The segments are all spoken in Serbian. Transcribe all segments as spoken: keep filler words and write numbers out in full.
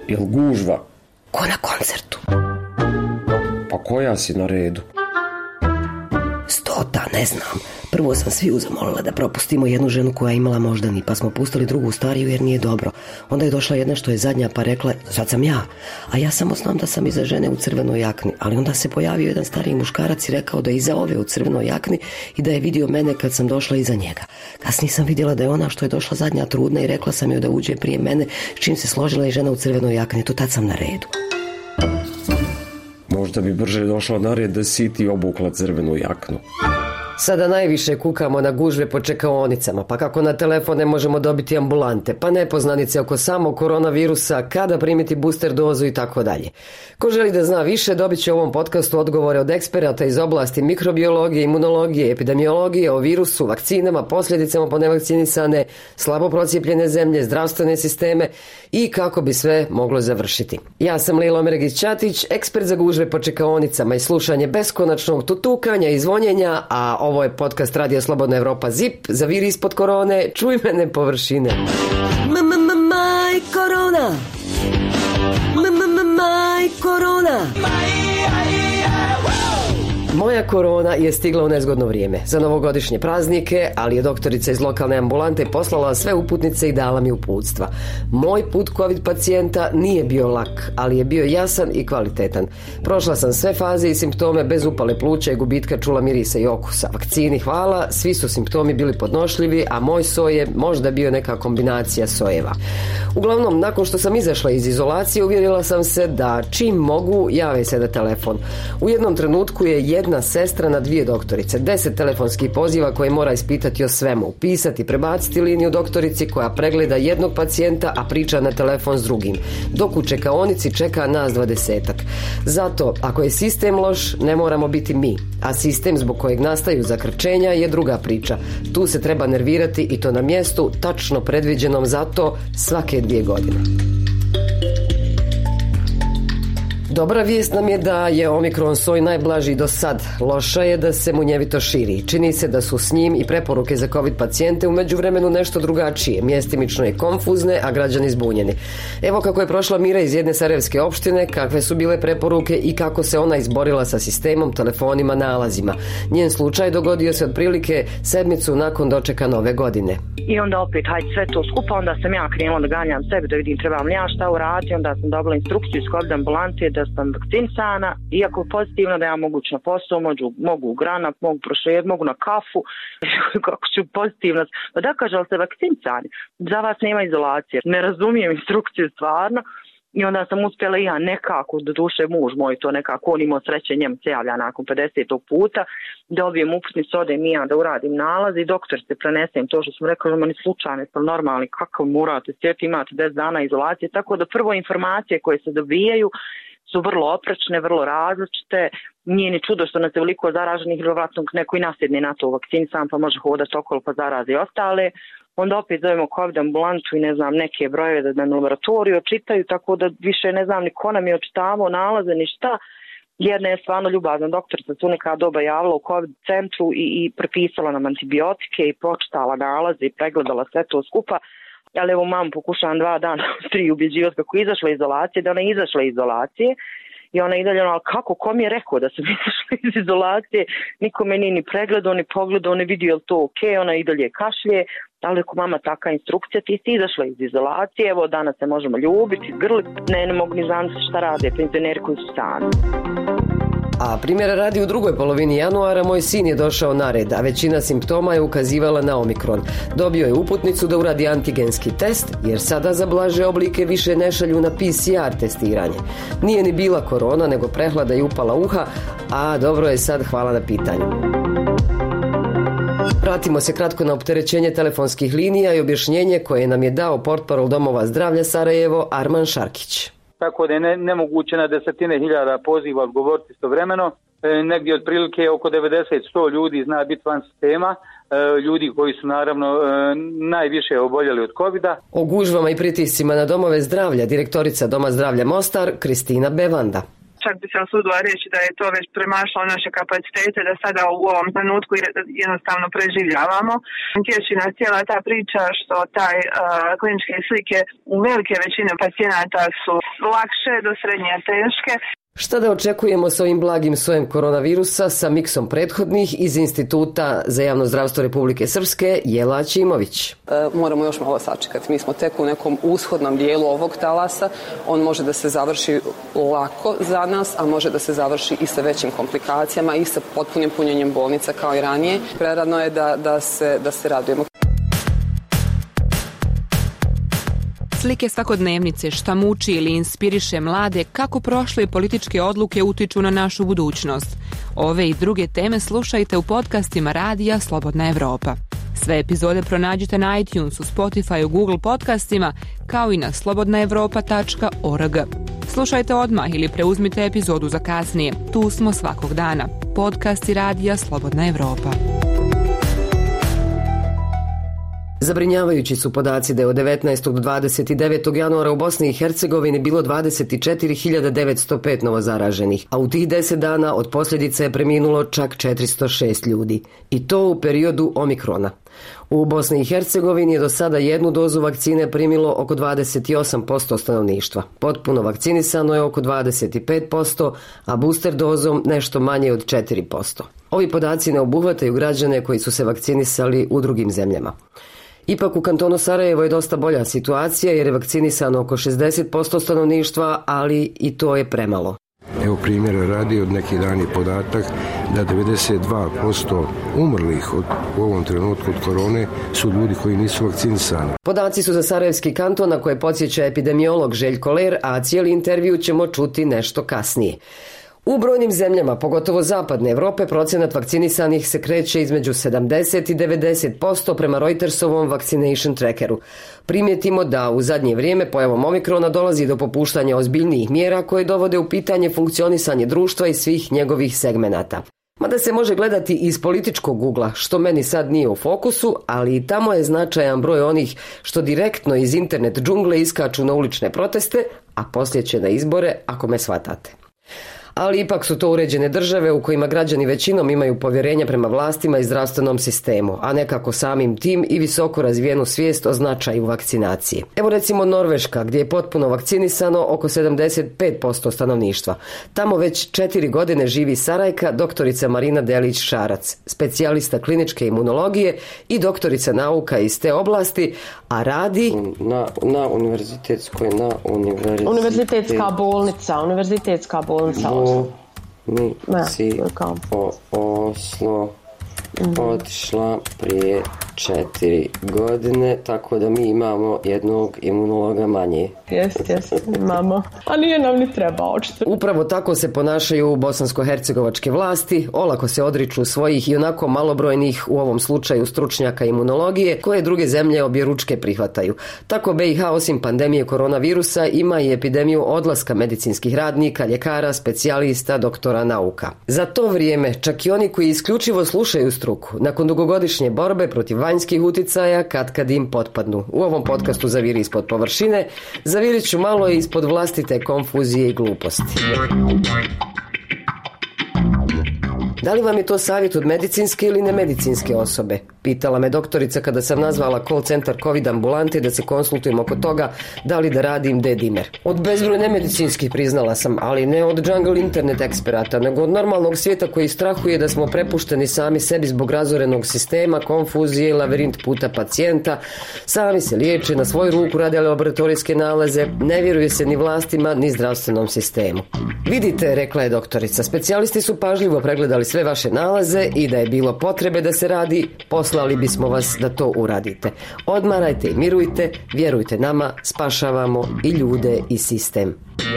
Jel gužva? Ko na koncertu? Pa koja si na redu? Stota, ne znam. Prvo sam sviju zamolila da propustimo jednu ženu koja je imala moždani, pa smo pustili drugu stariju jer nije dobro. Onda je došla jedna što je zadnja pa rekla, sad sam ja. A ja samo znam da sam iza žene u crvenoj jakni. Ali onda se pojavio jedan stariji muškarac i rekao da je iza ove u crvenoj jakni i da je vidio mene kad sam došla iza njega. Kasnije sam vidjela da je ona što je došla zadnja trudna i rekla sam joj da uđe prije mene, s čim se složila i žena u crvenoj jakni. To tad sam na redu. Možda bi brže došla na red da si ti obukla crvenu jaknu. Sada najviše kukamo na gužve po čekaonicama, pa kako na telefon ne možemo dobiti ambulante, pa nepoznanice oko samog koronavirusa, kada primiti booster dozu i tako dalje. Ko želi da zna više, dobit će u ovom podcastu odgovore od eksperata iz oblasti mikrobiologije, imunologije, epidemiologije, o virusu, vakcinama, posljedicama po nevakcinisane, slabo procijepljene zemlje, zdravstvene sisteme i kako bi sve moglo završiti. Ja sam Lilo Mergić-Ćatić, ekspert za gužve po čekaonicama i slušanje beskonačnog tutukanja i zvonjenja, a ovo je podcast Radio Slobodna Evropa Zip, zaviri ispod korone, čuj mene površine. Maj korona! Maj korona! Moja korona je stigla u nezgodno vrijeme za novogodišnje praznike, ali je doktorica iz lokalne ambulante poslala sve uputnice i dala mi uputstva. Moj put COVID pacijenta nije bio lak, ali je bio jasan i kvalitetan. Prošla sam sve faze i simptome bez upale pluća i gubitka čula, mirisa i okusa. Vakcini hvala, svi su simptomi bili podnošljivi, a moj soj je možda bio neka kombinacija sojeva. Uglavnom, nakon što sam izašla iz izolacije, uvjerila sam se da čim mogu jave se na telefon. U jednom trenutku je jedna sestra na dvije doktorice, deset telefonskih poziva koje mora ispitati o svemu, upisati, prebaciti liniju doktorici koja pregleda jednog pacijenta, a priča na telefon s drugim, dok u čekaonici čeka nas dvadesetak. Zato, ako je sistem loš, ne moramo biti mi, a sistem zbog kojeg nastaju zakrčenja je druga priča. Tu se treba nervirati i to na mjestu tačno predviđenom za to svake dvije godine. Dobra vijest nam je da je Omikron soj najblaži do sad. Loša je da se munjevito širi. Čini se da su s njim i preporuke za COVID pacijente u međuvremenu nešto drugačije. Mjestimično je konfuzne, a građani zbunjeni. Evo kako je prošla Mira iz jedne sarajevske opštine, kakve su bile preporuke i kako se ona izborila sa sistemom, telefonima, nalazima. Njen slučaj dogodio se otprilike sedmicu nakon dočeka nove godine. I onda opet, hajde sve to skupa, onda sam ja krenula da ganjam sebe, da vidim trebam li ja šta uraditi, onda sam dobila instrukciju iz COVID ambulante da sam vakcinisana, iako pozitivno da ja mogu na posao, mogu, mogu u granat, mogu prošlijed, mogu na kafu, kako ću pozitivno. Pa da kaže, ali ste vakcinisani, za vas nema izolacije, ne razumijem instrukciju stvarno. I onda sam uspjela i ja nekako, do duše muž moj to nekako, on imao sreće, njemu se javlja nakon pedesetog puta, dobijem uputnicu, odem i ja da uradim nalaz i doktor se prenesem to što smo rekli, oni slučajno, pa normalni, kako morate sjeti, imate deset dana izolacije, tako da prvo informacije koje se dobijaju su vrlo oprečne, vrlo različite, nije ni čudo što nas je veliko zaraženih, vjerovatno neko i nasjedne na to vakcinisan pa može hodati okolo pa zarazi ostale. Onda opet zovemo COVID ambulantu i ne znam neke brojeve da nam laboratoriju očitaju, tako da više ne znam ni ko nam je očitavao nalaze ni šta. Jedna je stvarno ljubazna doktorica su neka doba javila u COVID centru i, i prepisala nam antibiotike i pročitala nalaze i pregledala sve to skupa. Ali evo mamu pokušavam dva dana, tri ubjeđivati kako je izašla izolacije, da ona je izašla iz izolacije. I ona i dalje, ali kako, ko mi je rekao da sam izašla iz izolacije, niko me nije ni pregledao, ni pogledao, ne vidio je to ok, ona i dalje kašlje, ali ako mama taka instrukcija, ti si izašla iz izolacije, evo danas se možemo ljubiti, grliti, ne, ne mogu ni znati šta rade, penzioneri koji su sami. A primjera radi, u drugoj polovini januara moj sin je došao na red, a većina simptoma je ukazivala na Omikron. Dobio je uputnicu da uradi antigenski test, jer sada za blaže oblike više ne šalju na P C R testiranje. Nije ni bila korona, nego prehlada i upala uha, a dobro je sad, hvala na pitanju. Vratimo se kratko na opterećenje telefonskih linija i objašnjenje koje nam je dao portparol Domova zdravlja Sarajevo Arman Šarkić. Tako da je ne, nemoguće na desetine hiljada poziva odgovoriti istovremeno. E, negdje otprilike oko devedeset do sto ljudi zna biti van sistema, e, ljudi koji su naravno e, najviše oboljeli od covida. O gužvama i pritiscima na domove zdravlja direktorica Doma zdravlja Mostar Kristina Bevanda. Čak bi se osudila reći da je to već premašlo naše kapacitete, da sada u ovom trenutku jednostavno preživljavamo. Tješi nas cijela ta priča što taj uh, kliničke slike u velike većine pacijenata su lakše do srednje teške. Šta da očekujemo s ovim blagim sojem koronavirusa sa miksom prethodnih iz Instituta za javno zdravstvo Republike Srpske, Jela Ćimović? E, moramo još malo sačekati. Mi smo tek u nekom ushodnom dijelu ovog talasa. On može da se završi lako za nas, a može da se završi i sa većim komplikacijama i sa potpunim punjenjem bolnica kao i ranije. Prerano je da, da, se, da se radujemo. Slike svakodnevnice, šta muči ili inspiriše mlade, kako prošle političke odluke utiču na našu budućnost. Ove i druge teme slušajte u podcastima Radija Slobodna Evropa. Sve epizode pronađite na iTunesu, Spotify, Google podcastima, kao i na slobodna evropa tačka org. Slušajte odmah ili preuzmite epizodu za kasnije. Tu smo svakog dana. Podcasti Radija Slobodna Evropa. Zabrinjavajući su podaci da je od devetnaestog do dvadeset devetog januara u Bosni i Hercegovini bilo dvadeset četiri hiljade devetsto pet novozaraženih, a u tih deset dana od posljedice je preminulo čak četiristo šest ljudi. I to u periodu omikrona. U Bosni i Hercegovini je do sada jednu dozu vakcine primilo oko dvadeset osam posto stanovništva. Potpuno vakcinisano je oko dvadeset pet posto, a booster dozom nešto manje od četiri posto. Ovi podaci ne obuhvataju građane koji su se vakcinisali u drugim zemljama. Ipak u kantonu Sarajevo je dosta bolja situacija jer je vakcinisano oko šezdeset posto stanovništva, ali i to je premalo. Evo primjera radi, od neki dan je podatak da devedeset dva posto umrlih od, u ovom trenutku od korone su ljudi koji nisu vakcinisani. Podaci su za Sarajevski kanton na koje podsjeća epidemiolog Željko Ler, a cijeli intervju ćemo čuti nešto kasnije. U brojnim zemljama, pogotovo zapadne Evrope, procenat vakcinisanih se kreće između sedamdeset i devedeset posto prema Reutersovom Vaccination Trackeru. Primijetimo da u zadnje vrijeme pojavom omikrona dolazi do popuštanja ozbiljnijih mjera koje dovode u pitanje funkcionisanje društva i svih njegovih segmenata. Mada se može gledati iz političkog ugla, što meni sad nije u fokusu, ali i tamo je značajan broj onih što direktno iz internet džungle iskaču na ulične proteste, a poslije će na izbore, ako me shvatate. Ali ipak su to uređene države u kojima građani većinom imaju povjerenja prema vlastima i zdravstvenom sistemu, a nekako samim tim i visoko razvijenu svijest o značaju vakcinacije. Evo recimo Norveška, gdje je potpuno vakcinisano oko sedamdeset pet posto stanovništva. Tamo već četiri godine živi Sarajka, doktorica Marina Delić-Šarac, specijalista kliničke imunologije i doktorica nauka iz te oblasti, a radi na, na univerzitetskoj, na univerzitet... Univerzitetska bolnica, univerzitetska bolnica. Mi si o Oslo otišla prije četiri godine, tako da mi imamo jednog imunologa manje. Jest, jest, imamo. A nije nam ni treba, očito. Upravo tako se ponašaju bosansko-hercegovačke vlasti, olako se odriču svojih i onako malobrojnih, u ovom slučaju stručnjaka imunologije, koje druge zemlje objeručke prihvataju. Tako B i H osim pandemije koronavirusa ima i epidemiju odlaska medicinskih radnika, ljekara, specijalista, doktora nauka. Za to vrijeme čak i oni koji isključivo slušaju struku, nakon dugogodišnje borbe protiv vanjskih uticaja, kad kad im potpadnu. U ovom podcastu Zaviri ispod površine zavirit ću malo ispod vlastite konfuzije i gluposti. Da li vam je to savjet od medicinske ili nemedicinske osobe? Pitala me doktorica kada sam nazvala call centar COVID ambulante da se konsultujem oko toga da li da radim D-dimer. Od bezbroj nemedicinskih priznala sam, ali ne od jungle internet eksperata, nego od normalnog svijeta koji strahuje da smo prepušteni sami sebi zbog razorenog sistema, konfuzije, lavirint puta pacijenta, sami se liječe, na svoju ruku rade laboratorijske nalaze, ne vjeruje se ni vlastima, ni zdravstvenom sistemu. Vidite, rekla je doktorica, specijalisti su pažljivo pregledali sve vaše nalaze i da je bilo potrebe da se radi, poslali bismo vas da to uradite. Odmarajte i mirujte, vjerujte nama, spašavamo i ljude i sistem.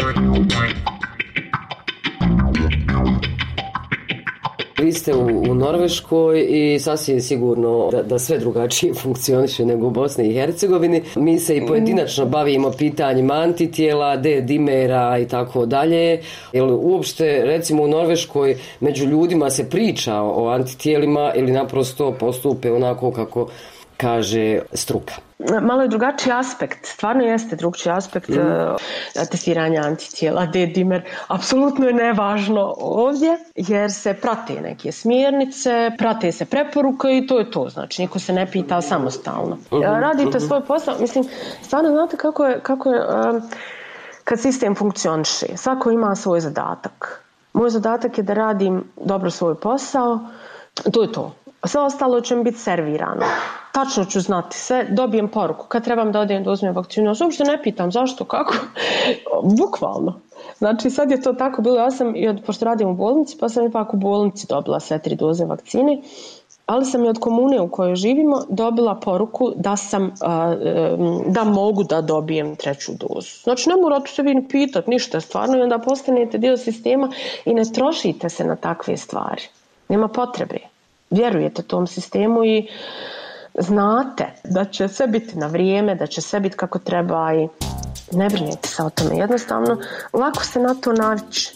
Vi ste u, u Norveškoj i sasvim sigurno da, da sve drugačije funkcioniše nego u Bosni i Hercegovini. Mi se i pojedinačno bavimo pitanjima antitijela, D-dimera i tako dalje. Jel uopšte, recimo u Norveškoj, među ljudima se priča o antitijelima ili naprosto postupe onako kako kaže struka? malo je drugačiji aspekt, stvarno jeste drugačiji aspekt mm. uh, testiranja antitijela, D-dimer, apsolutno je nevažno ovdje jer se prate neke smjernice, prate se preporuke i to je to, znači niko se ne pita samostalno. Uh, radite svoj posao, mislim, stvarno znate kako je, kako je uh, kad sistem funkcioniše, svako ima svoj zadatak. Moj zadatak je da radim dobro svoj posao, to je to. Sve ostalo će mi biti servirano. Tačno ću znati sve, dobijem poruku. Kad trebam da odem da uzmem vakcinu, ja se uopšte ne pitam zašto, kako. Bukvalno. Znači sad je to tako bilo, ja sam, pošto radim u bolnici, pa sam ipak u bolnici dobila sve tri doze vakcine, ali sam i od komune u kojoj živimo dobila poruku da sam, da mogu da dobijem treću dozu. Znači ne morate se vi ni pitati ništa stvarno i onda postanete dio sistema i ne trošite se na takve stvari. Nema potrebe. Vjerujete tom sistemu i znate da će sve biti na vrijeme, da će sve biti kako treba i ne brinite se o tome. Jednostavno, lako se na to navići.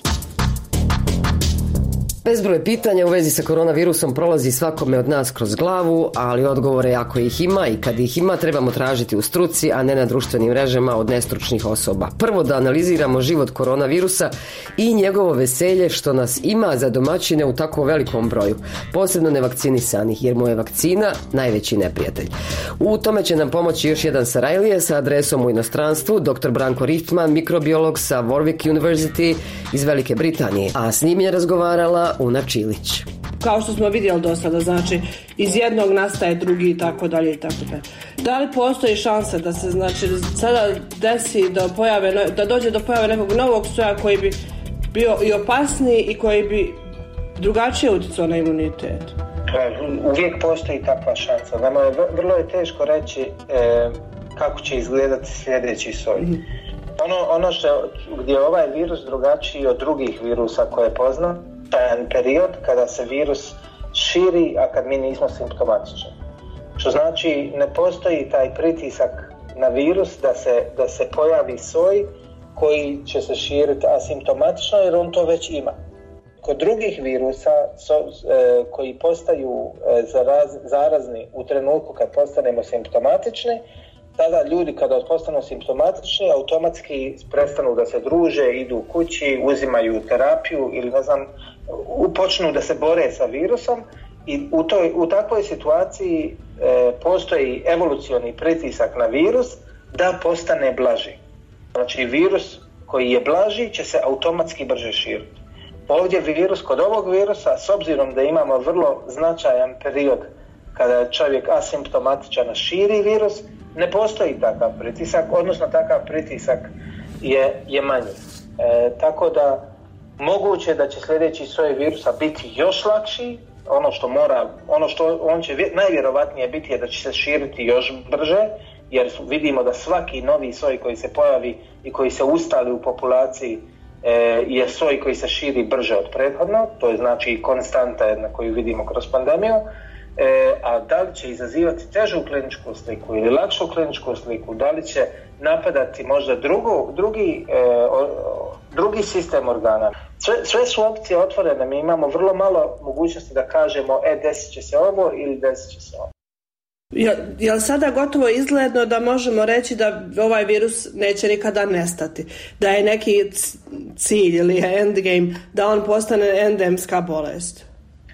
Bezbroj pitanja u vezi sa koronavirusom prolazi svakome od nas kroz glavu, ali odgovore ako ih ima i kad ih ima trebamo tražiti u struci, a ne na društvenim mrežama od nestručnih osoba. Prvo da analiziramo život koronavirusa i njegovo veselje što nas ima za domaćine u tako velikom broju, posebno nevakcinisanih, jer mu je vakcina najveći neprijatelj. U tome će nam pomoći još jedan Sarajlije sa adresom u inostranstvu, doktor Branko Richtman, mikrobiolog sa Warwick University iz Velike Britanije, a s njim je razgovarala Una Čilić. Kao što smo vidjeli do sada, znači iz jednog nastaje drugi i tako dalje i tako dalje. Da li postoji šansa da se znači sada desi da pojave, da dođe do pojave nekog novog soja koji bi bio i opasniji i koji bi drugačije utjecao na imunitet? Uvijek postoji takva šansa. Nama je vrlo je teško reći e, kako će izgledati sljedeći soj. Mm-hmm. Ono, ono što, gdje je ovaj virus drugačiji od drugih virusa koje poznam, taj period kada se virus širi, a kad mi nismo simptomatični. Što znači ne postoji taj pritisak na virus da se, da se pojavi soj koji će se širiti asimptomatično jer on to već ima. Kod drugih virusa so, e, koji postaju e, zaraz, zarazni u trenutku kad postanemo simptomatični, tada ljudi kada postanu simptomatični automatski prestanu da se druže, idu kući, uzimaju terapiju ili ne znam, počnu da se bore sa virusom i u, toj, u takvoj situaciji e, postoji evolucioni pritisak na virus da postane blaži. Znači virus koji je blaži će se automatski brže širiti. Ovdje virus, kod ovog virusa, s obzirom da imamo vrlo značajan period kada je čovjek asimptomatičan širi virus, ne postoji takav pritisak, odnosno takav pritisak je, je manji. E, tako da moguće da će sljedeći soj virusa biti još lakši, ono što mora, ono što on će najvjerovatnije biti je da će se širiti još brže, jer vidimo da svaki novi soj koji se pojavi i koji se ustali u populaciji e, je soj koji se širi brže od prethodnog, to je znači konstanta jedna koju vidimo kroz pandemiju. E, a da li će izazivati težu kliničku sliku ili lakšu kliničku sliku, da li će napadati možda drugu, drugi, e, o, drugi sistem organa. Sve, sve su opcije otvorene, mi imamo vrlo malo mogućnosti da kažemo e, desit će se ovo ili desit će se ovo. Je, je li sada gotovo izgledno da možemo reći da ovaj virus neće nikada nestati? Da je neki cilj ili endgame da on postane endemska bolest?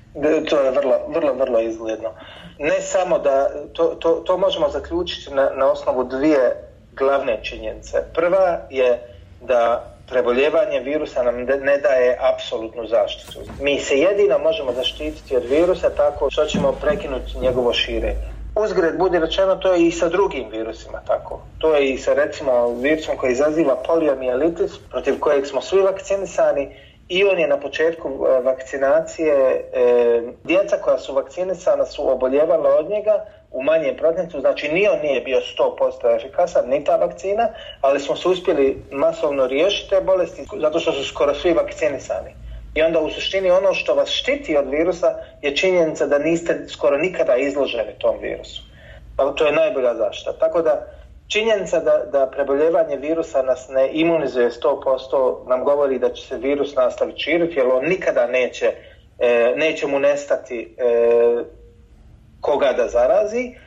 To je vrlo, vrlo, vrlo izgledno. Ne samo da, to, to, to možemo zaključiti na, na osnovu dvije glavne činjenice. Prva je da preboljevanje virusa nam ne daje apsolutnu zaštitu. Mi se jedino možemo zaštititi od virusa tako što ćemo prekinuti njegovo širenje. Uzgred budi rečeno, to je i sa drugim virusima tako. To je i sa recimo virusom koji izaziva poliomijelitis, protiv kojeg smo svi vakcinisani. I on je na početku vakcinacije, e, djeca koja su vakcinisana su oboljevala od njega u manjem procentu, znači ni on nije bio sto posto efikasan, ni ta vakcina, ali smo se uspjeli masovno riješiti te bolesti zato što su skoro svi vakcinisani. I onda u suštini ono što vas štiti od virusa je činjenica da niste skoro nikada izloženi tom virusu. To je najbolja zaštita. Tako da činjenica da, da preboljevanje virusa nas ne imunizuje sto posto nam govori da će se virus nastaviti širiti, jer on nikada neće, e, neće mu nestati e, koga da zarazi,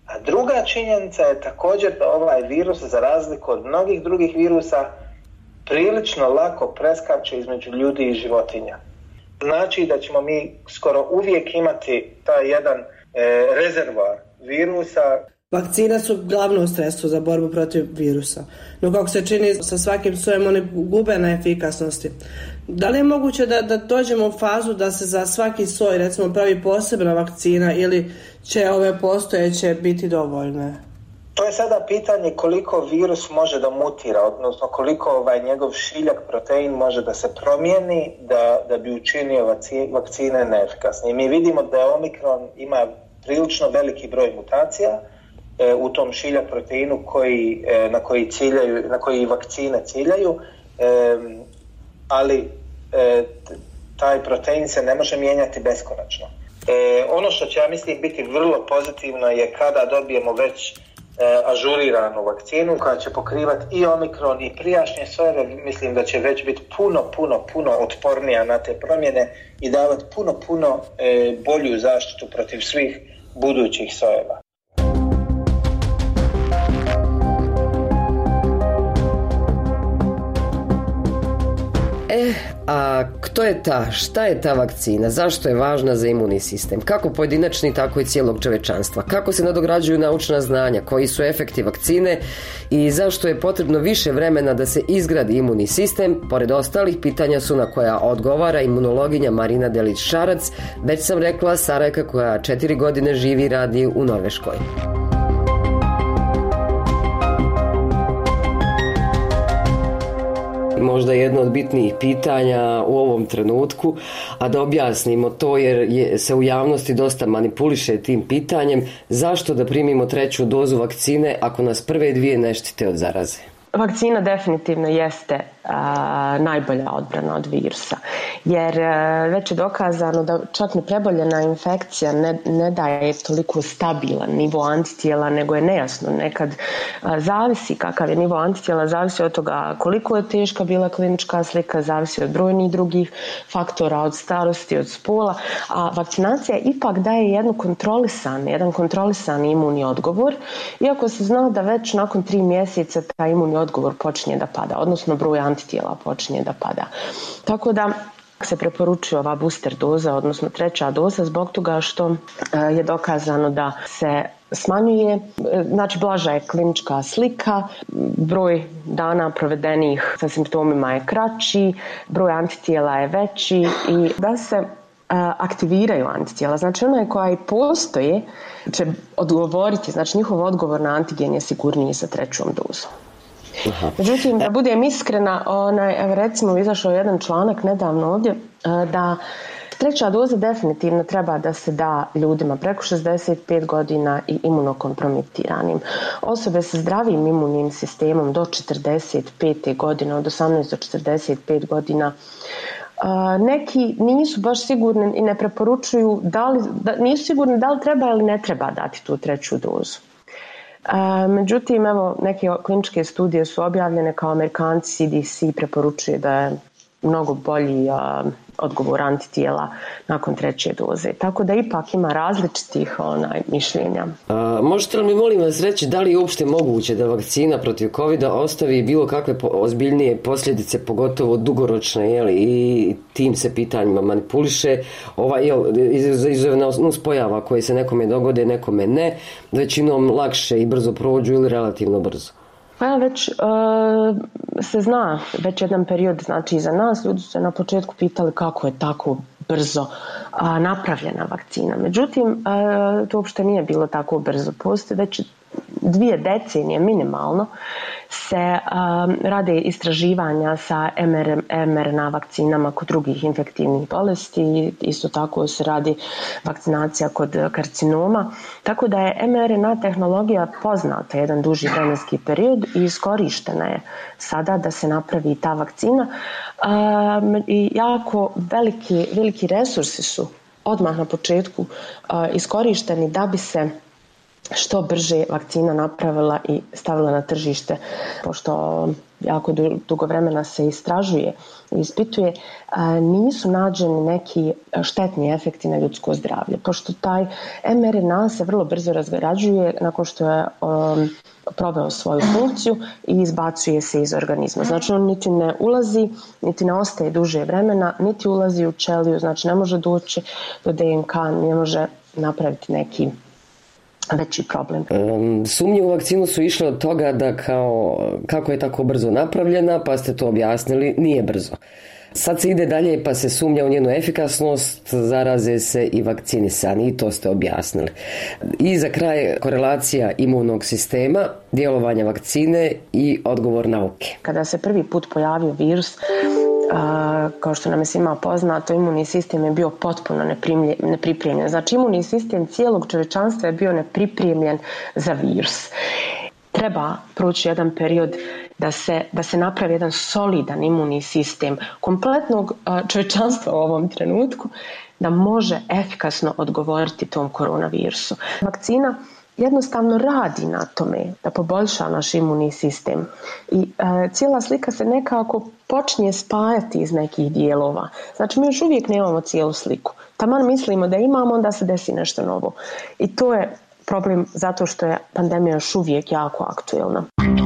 A druga činjenica je također da ovaj virus, za razliku od mnogih drugih virusa, prilično lako preskače između ljudi i životinja. Znači da ćemo mi skoro uvijek imati taj jedan e, rezervoar virusa. Vakcine su glavno sredstvo za borbu protiv virusa, no kako se čini sa svakim sojem one gube na efikasnosti. Da li je moguće da, da dođemo u fazu da se za svaki soj recimo pravi posebna vakcina ili će ove postojeće biti dovoljne? To je sada pitanje koliko virus može da mutira, odnosno koliko ovaj njegov šiljak protein može da se promijeni da, da bi učinio vakcine neefikasne. I mi vidimo da Omikron ima prilično veliki broj mutacija e, u tom šiljak proteinu koji, e, na, koji ciljaju, na koji vakcine ciljaju, e, ali e, taj protein se ne može mijenjati beskonačno. E, ono što će, ja mislim, biti vrlo pozitivno je kada dobijemo već ažuriranu vakcinu koja će pokrivati i Omikron i prijašnje sojeve. Mislim da će već biti puno, puno, puno otpornija na te promjene i davati puno, puno e, bolju zaštitu protiv svih budućih sojeva. E, a kto je ta, šta je ta vakcina, zašto je važna za imunni sistem, kako pojedinačni, tako i cijelog čovečanstva, kako se nadograđuju naučna znanja, koji su efekti vakcine i zašto je potrebno više vremena da se izgradi imunni sistem, pored ostalih pitanja su na koja odgovara imunologinja Marina Delić-Šarac, već sam rekla Sarajka koja četiri godine živi i radi u Norveškoj. Možda jedno od bitnijih pitanja u ovom trenutku, a da objasnimo to jer je, se u javnosti dosta manipuliše tim pitanjem, zašto da primimo treću dozu vakcine ako nas prve dvije ne štite od zaraze? Vakcina definitivno jeste a, najbolja odbrana od virusa, jer a, već je dokazano da čak ni preboljena infekcija ne, ne daje toliko stabilan nivo antitijela, nego je nejasno. Nekad a, zavisi kakav je nivo antitijela, zavisi od toga koliko je teška bila klinička slika, zavisi od brojnih drugih faktora, od starosti, od spola, a vakcinacija ipak daje jednu kontrolisan, jedan kontrolisan imunni odgovor, iako se zna da već nakon tri mjeseca taj imunni odgovor počinje da pada, odnosno broj antitijela počinje da pada. Tako da se preporučuje ova booster doza, odnosno treća doza, zbog toga što je dokazano da se smanjuje, znači blaža je klinička slika, broj dana provedenih sa simptomima je kraći, broj antitijela je veći i da se aktiviraju antitijela. Znači onaj koja i postoje će odgovoriti, znači njihov odgovor na antigen je sigurniji sa trećom dozom. Aha. Međutim, da budem iskrena, onaj, evo recimo izašao jedan članak nedavno ovdje da treća doza definitivno treba da se da ljudima preko šezdeset pet godina i imunokompromitiranim. Osobe sa zdravim imunnim sistemom do četrdeset pete godine, od osamnaest do četrdeset pet godina. Uh, neki nisu baš sigurni i ne preporučuju da li, da, nisu sigurni da li treba ili ne treba dati tu treću dozu. Uh, međutim, evo, neke kliničke studije su objavljene kao Amerikanci, C D C preporučuje da je mnogo bolji uh, odgovor antitijela nakon treće doze. Tako da ipak ima različitih onaj, mišljenja. A, možete li mi molim vas reći da li je uopšte moguće da vakcina protiv covida ostavi bilo kakve po, ozbiljnije posljedice, pogotovo dugoročne, jel, i tim se pitanjima manipuliše, ovaj, jel, izazovna nuspojava koje se nekome dogode, nekome ne, većinom lakše i brzo prođu ili relativno brzo? Pa ja već e, se zna, već jedan period, znači iza nas, ljudi su se na početku pitali kako je tako brzo a, napravljena vakcina. Međutim, a, to uopšte nije bilo tako brzo. Postoje već dvije decenije minimalno se a, rade istraživanja sa em er en a vakcinama kod drugih infektivnih bolesti. Isto tako se radi vakcinacija kod karcinoma. Tako da je em er en a tehnologija poznata jedan duži vremenski period i iskorištena je sada da se napravi ta vakcina. A, i jako veliki, veliki resursi su odmah na početku a, iskorišteni da bi se što brže vakcina napravila i stavila na tržište, pošto jako dugo vremena se istražuje i ispituje, nisu nađeni neki štetni efekti na ljudsko zdravlje, pošto taj em er en a se vrlo brzo razgrađuje nakon što je um, proveo svoju funkciju i izbacuje se iz organizma. Znači on niti ne ulazi, niti ne ostaje duže vremena, niti ulazi u ćeliju, znači ne može doći do de en ka, ne može napraviti neki veći problem. Um, sumnje u vakcinu su išle od toga da kao, kako je tako brzo napravljena, pa ste to objasnili, nije brzo. Sad se ide dalje pa se sumnja u njenu efikasnost, zaraze se i vakcinisani, i to ste objasnili. I za kraj korelacija imunog sistema, djelovanja vakcine i odgovor nauke. Kada se prvi put pojavio virus, Uh, kao što nam je svima poznato, imunni sistem je bio potpuno nepripremljen. Znači imunni sistem cijelog čovječanstva je bio nepripremljen za virus. Treba proći jedan period da se, da se napravi jedan solidan imunni sistem kompletnog uh, čovječanstva u ovom trenutku da može efikasno odgovoriti tom koronavirusu. Vakcina jednostavno radi na tome da poboljša naš imunni sistem i e, cijela slika se nekako počinje spajati iz nekih dijelova. Znači mi još uvijek nemamo cijelu sliku. Taman mislimo da imamo, onda se desi nešto novo. I to je problem zato što je pandemija još uvijek jako aktuelna.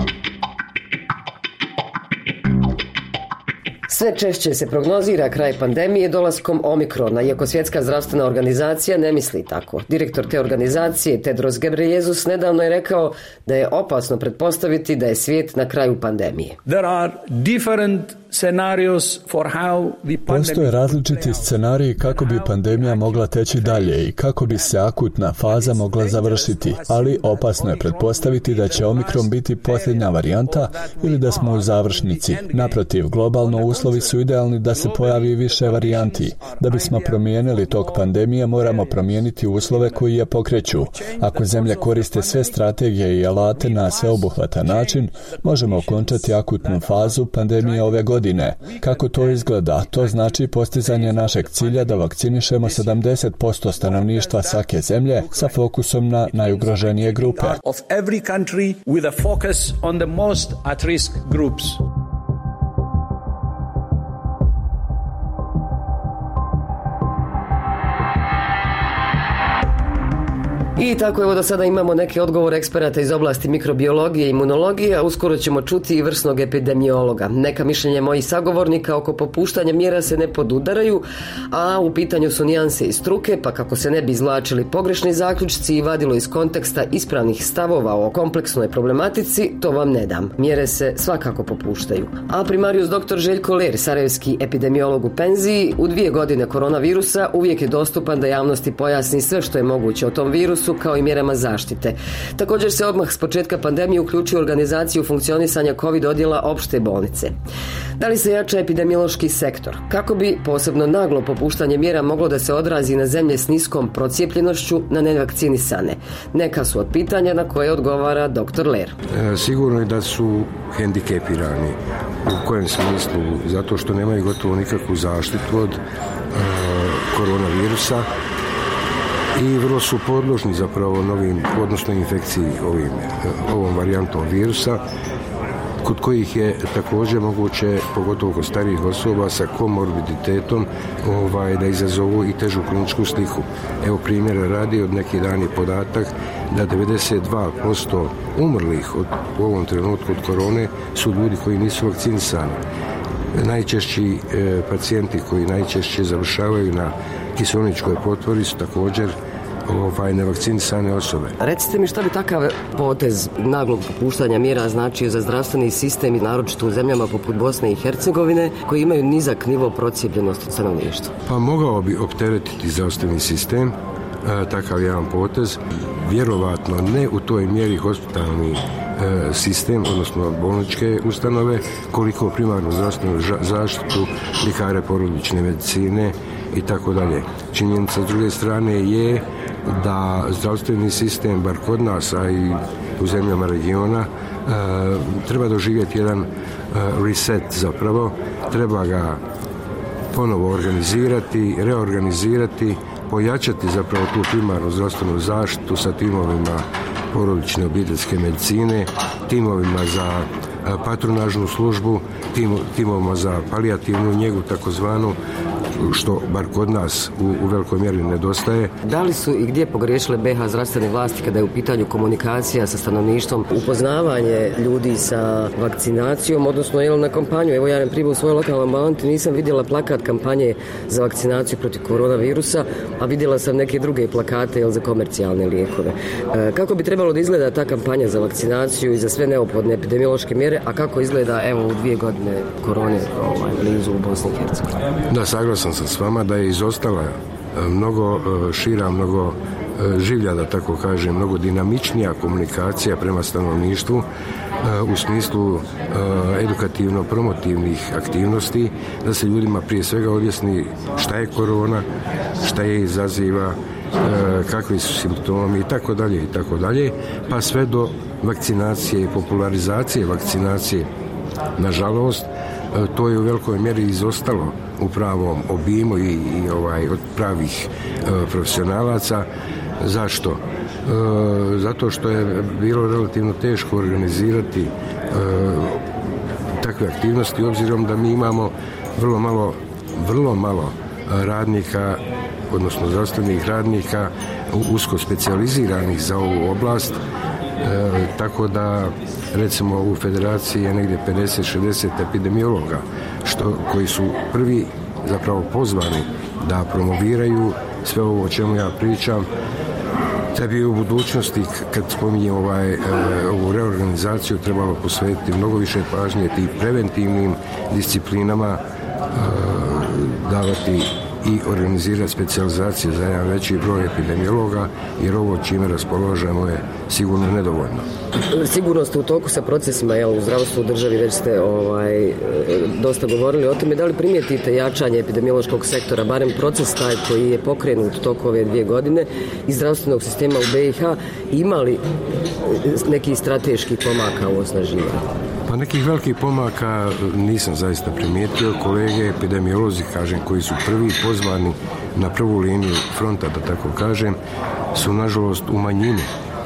Sve češće se prognozira kraj pandemije dolaskom Omikrona, iako Svjetska zdravstvena organizacija ne misli tako. Direktor te organizacije, Tedros Ghebreyesus, nedavno je rekao da je opasno pretpostaviti da je svijet na kraju pandemije. There are different scenarios for how the pandemic... Postoje različiti scenariji kako bi pandemija mogla teći dalje i kako bi se akutna faza mogla završiti, ali opasno je pretpostaviti da će Omikron biti posljednja varijanta ili da smo u završnici. Naprotiv, globalno uslovi su idealni da se pojavi više varijanti. Da bismo promijenili tok pandemije, moramo promijeniti uslove koji je pokreću. Ako zemlje koriste sve strategije i alate na sveobuhvatan način, možemo okončati akutnu fazu pandemije ove godine. Kako to izgleda? To znači postizanje našeg cilja da vakcinišemo sedamdeset posto stanovništva svake zemlje sa fokusom na najugroženije grupe. Of every country with a focus on the most at risk groups. I tako evo do sada imamo neke odgovore eksperata iz oblasti mikrobiologije i imunologije, a uskoro ćemo čuti i vrsnog epidemiologa. Neka mišljenja mojih sagovornika oko popuštanja mjera se ne podudaraju, a u pitanju su nijanse i struke, pa kako se ne bi izvlačili pogrešni zaključci i vadilo iz konteksta ispravnih stavova o kompleksnoj problematici, to vam ne dam. Mjere se svakako popuštaju. A primarius doktor Željko Ler, sarajevski epidemiolog u penziji, u dvije godine koronavirusa uvijek je dostupan da javnosti pojasni sve što je moguće o tom virusu, kao i mjerama zaštite. Također se odmah s početka pandemije uključio u organizaciju funkcionisanja COVID odjela opšte bolnice. Da li se jača epidemiološki sektor? Kako bi posebno naglo popuštanje mjera moglo da se odrazi na zemlje s niskom procijepljenošću na nevakcinisane? Neka su od pitanja na koje odgovara doktor Ler. E, sigurno je da su hendikepirani. U kojem smislu? Zato što nemaju gotovo nikakvu zaštitu od e, koronavirusa i vrlo su podložni zapravo novim, odnosno infekciji ovim, ovom varijantom virusa, kod kojih je također moguće, pogotovo kod starijih osoba sa komorbiditetom, ovaj, da izazovu i težu kliničku sliku. Evo primjera radi, od neki dan je podatak da devedeset dva posto umrlih od, u ovom trenutku od korone su ljudi koji nisu vakcinisani. Najčešći e, pacijenti koji najčešće završavaju na kiseoničkoj potvori su također ovaj, nevakcinisane osobe. Recite mi šta bi takav potez naglog popuštanja mjera značio za zdravstveni sistem i naročito u zemljama poput Bosne i Hercegovine koji imaju nizak nivo procijepljenosti stanovništva? Pa mogao bi opteretiti zdravstveni sistem, e, takav jedan potez. Vjerovatno ne u toj mjeri hospitalni e, sistem, odnosno bolničke ustanove, koliko primarnu zdravstvenu zaštitu, ljekare porodične medicine i tako dalje. Činjenica s druge strane je da zdravstveni sistem, bar kod nas, a i u zemljama regiona, e, treba doživjeti jedan e, reset zapravo, treba ga ponovo organizirati, reorganizirati pojačati zapravo tu primarnu zdravstvenu zaštitu sa timovima porodične obiteljske medicine, timovima za patronažnu službu, tim, timovima za palijativnu njegu takozvanu, što bar kod nas u, u velikoj mjeri nedostaje. Da li su i gdje pogriješile be ha zdravstvene vlasti kada je u pitanju komunikacija sa stanovništvom, upoznavanje ljudi sa vakcinacijom, odnosno jel na kampanju? Evo ja na primjer u svojoj lokalnoj ambulanti nisam vidjela plakat kampanje za vakcinaciju protiv koronavirusa, a vidjela sam neke druge plakate jel, za komercijalne lijekove. E, kako bi trebalo da izgleda ta kampanja za vakcinaciju i za sve neophodne epidemiološke mjere, a kako izgleda evo u dvije godine korone ovaj, blizu u Bosni i Hercegovini? Da, saglasan sam s vama da je izostala mnogo šira, mnogo življa, da tako kažem, mnogo dinamičnija komunikacija prema stanovništvu u smislu edukativno-promotivnih aktivnosti, da se ljudima prije svega objasni šta je korona, šta je izaziva, kakvi su simptomi i tako dalje i tako dalje, pa sve do vakcinacije i popularizacije vakcinacije. Nažalost, to je u velikoj mjeri izostalo u pravom obimu i, i ovaj od pravih e, profesionalaca. Zašto? E, zato što je bilo relativno teško organizirati e, takve aktivnosti, obzirom da mi imamo vrlo malo, vrlo malo radnika, odnosno zdravstvenih radnika usko specijaliziranih za ovu oblast. E, tako da recimo u federaciji je negdje pedeset šezdeset epidemiologa što, koji su prvi zapravo pozvani da promoviraju sve ovo o čemu ja pričam, da bi u budućnosti kad spominjem ovaj, e, ovu reorganizaciju trebalo posvetiti mnogo više pažnje tim preventivnim disciplinama, e, davati i organizirati specijalizacije za jedan veći broj epidemiologa, jer ovo čime raspolažemo je sigurno nedovoljno. Sigurno ste u toku sa procesima jel, u zdravstvu u državi, već ste ovaj, dosta govorili o tome. Da li primijetite jačanje epidemiološkog sektora, barem proces taj koji je pokrenut toku ove dvije godine iz zdravstvenog sistema u be i ha, imali neki strateški pomaka u osnaživanju? Pa nekih velikih pomaka nisam zaista primijetio. Kolege epidemiolozi, kažem, koji su prvi pozvani na prvu liniju fronta, da tako kažem, su nažalost u manjini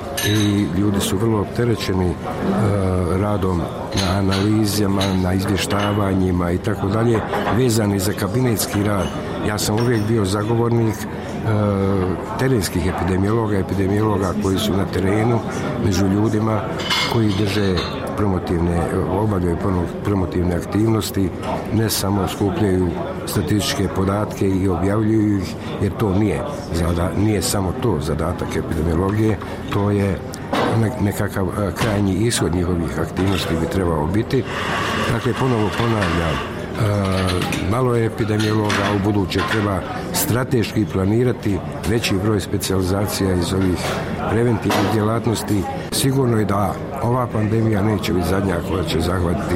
i ljudi su vrlo opterećeni uh, radom na analizama, na izvještavanjima i tako dalje, vezani za kabinetski rad. Ja sam uvijek bio zagovornik uh, terenskih epidemiologa, epidemiologa koji su na terenu među ljudima, koji drže promotivne, obavljaju promotivne aktivnosti, ne samo skupljaju statističke podatke i objavljuju ih, jer to nije, zada, nije samo to zadatak epidemiologije, to je nekakav krajnji ishod njihovih aktivnosti bi trebao biti. Dakle, ponovo ponavljam, malo je epidemiologa, u buduće treba strateški planirati veći broj specijalizacija iz ovih preventivnih djelatnosti. Sigurno je da ova pandemija neće biti zadnja koja će zahvatiti,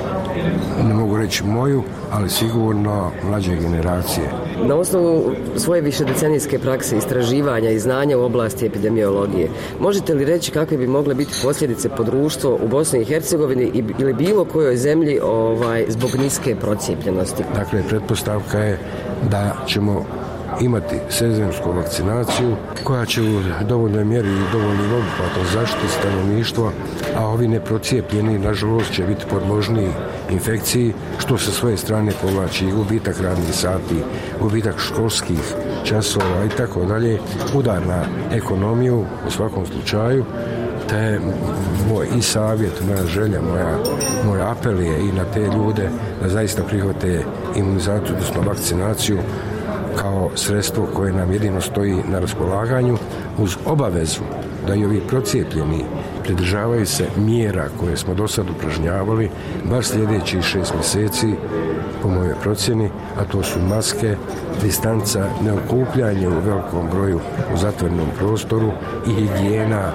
ne mogu reći moju, ali sigurno mlađe generacije. Na osnovu svoje višedecenijske prakse, istraživanja i znanja u oblasti epidemiologije, možete li reći kakve bi mogle biti posljedice po društvo u Bosni i Hercegovini ili bilo kojoj zemlji ovaj, zbog niske procijepljenosti? Dakle, pretpostavka je da ćemo imati sezonsku vakcinaciju koja će u dovoljnoj mjeri i dovoljnim obuhvatom zaštiti stanovništva, a ovi neprocijepljeni nažalost će biti podložniji infekciji, što sa svoje strane povlači gubitak radnih sati, gubitak školskih časova i tako dalje, udar na ekonomiju u svakom slučaju. Te moj i savjet, moja želja, moja, moj apel je i na te ljude da zaista prihvate imunizaciju, odnosno vakcinaciju kao sredstvo koje nam jedino stoji na raspolaganju, uz obavezu da i ovi procijepljeni pridržavaju se mjera koje smo do sad upražnjavali, bar sljedećih šest mjeseci, po mojoj procjeni, a to su maske, distanca, neokupljanje u velikom broju u zatvorenom prostoru i higijena.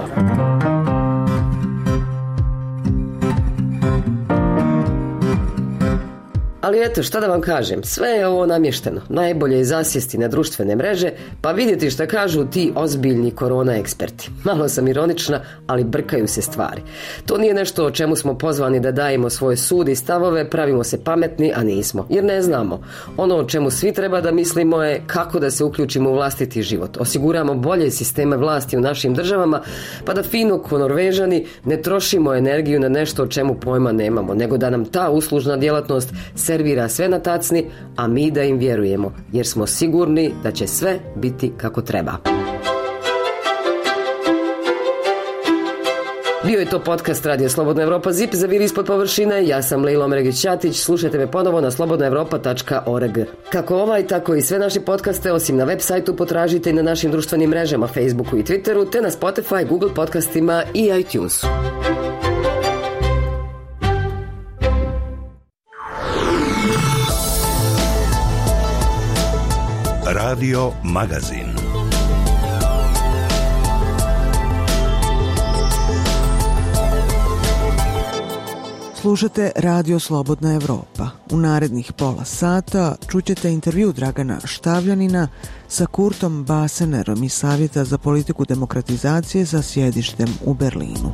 Ali eto, šta da vam kažem, sve je ovo namješteno. Najbolje je zasjesti na društvene mreže, pa vidjeti šta kažu ti ozbiljni korona eksperti. Malo sam ironična, ali brkaju se stvari. To nije nešto o čemu smo pozvani da dajemo svoje sud i stavove, pravimo se pametni, a nismo, jer ne znamo. Ono o čemu svi treba da mislimo je kako da se uključimo u vlastiti život. Osiguramo bolje sisteme vlasti u našim državama, pa da fino ko Norvežani ne trošimo energiju na nešto o čemu pojma nemamo, nego da nam ta uslužna djelatnost servira sve na tacni, a mi da im vjerujemo, jer smo sigurni da će sve biti kako treba. Bio je to podcast Radio Slobodna Evropa Zip, zaviri ispod površine. Ja sam Lejla Omregić-Ćatić, slušajte me ponovo na slobodna evropa tačka org. Kako ovaj, tako i sve naše podcaste, osim na web sajtu, potražite i na našim društvenim mrežama, Facebooku i Twitteru, te na Spotify, Google podcastima i iTunesu. Radio Magazin. Slušate Radio Slobodna Evropa. U narednih pola sata čućete intervju Dragana Štavljanina sa Kurtom Basenerom iz Savjeta za politiku demokratizacije sa sjedištem u Berlinu.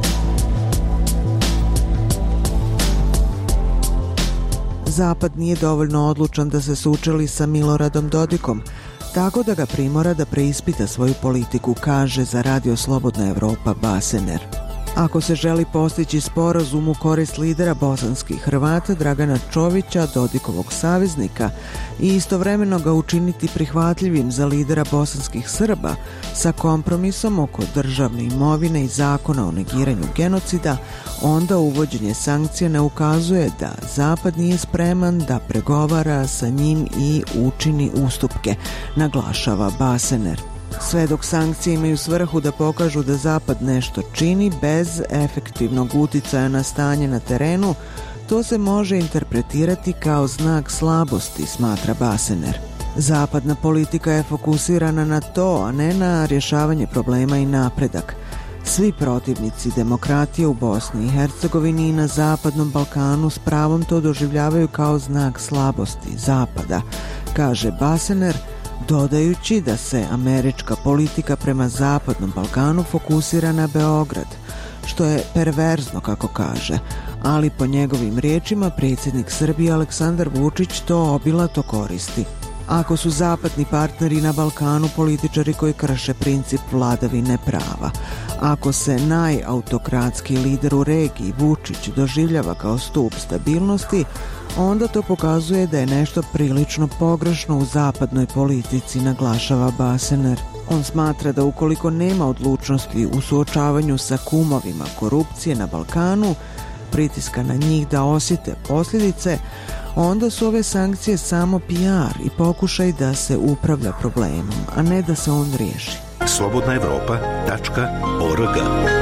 Zapad nije dovoljno odlučan da se sučeli sa Miloradom Dodikom, tako da ga primora da preispita svoju politiku, kaže za Radio Slobodna Evropa Basener. Ako se želi postići sporazum u korist lidera bosanskih Hrvata Dragana Čovića, Dodikovog saveznika, i istovremeno ga učiniti prihvatljivim za lidera bosanskih Srba sa kompromisom oko državne imovine i zakona o negiranju genocida, onda uvođenje sankcija ne ukazuje da Zapad nije spreman da pregovara sa njim i učini ustupke, naglašava Basener. Sve dok sankcije imaju svrhu da pokažu da Zapad nešto čini bez efektivnog uticaja na stanje na terenu, to se može interpretirati kao znak slabosti, smatra Basener. Zapadna politika je fokusirana na to, a ne na rješavanje problema i napredak. Svi protivnici demokratije u Bosni i Hercegovini i na Zapadnom Balkanu s pravom to doživljavaju kao znak slabosti Zapada, kaže Basener, dodajući da se američka politika prema Zapadnom Balkanu fokusira na Beograd, što je perverzno, kako kaže, ali po njegovim riječima predsjednik Srbije Aleksandar Vučić to obilato koristi. Ako su zapadni partneri na Balkanu političari koji krše princip vladavine prava, ako se najautokratski lider u regiji Vučić doživljava kao stup stabilnosti, onda to pokazuje da je nešto prilično pogrešno u zapadnoj politici, naglašava Basener. On smatra da ukoliko nema odlučnosti u suočavanju sa kumovima korupcije na Balkanu, pritiska na njih da osjete posljedice, onda su ove sankcije samo P R i pokušaj da se upravlja problemom, a ne da se on riješi. slobodna evropa tačka org.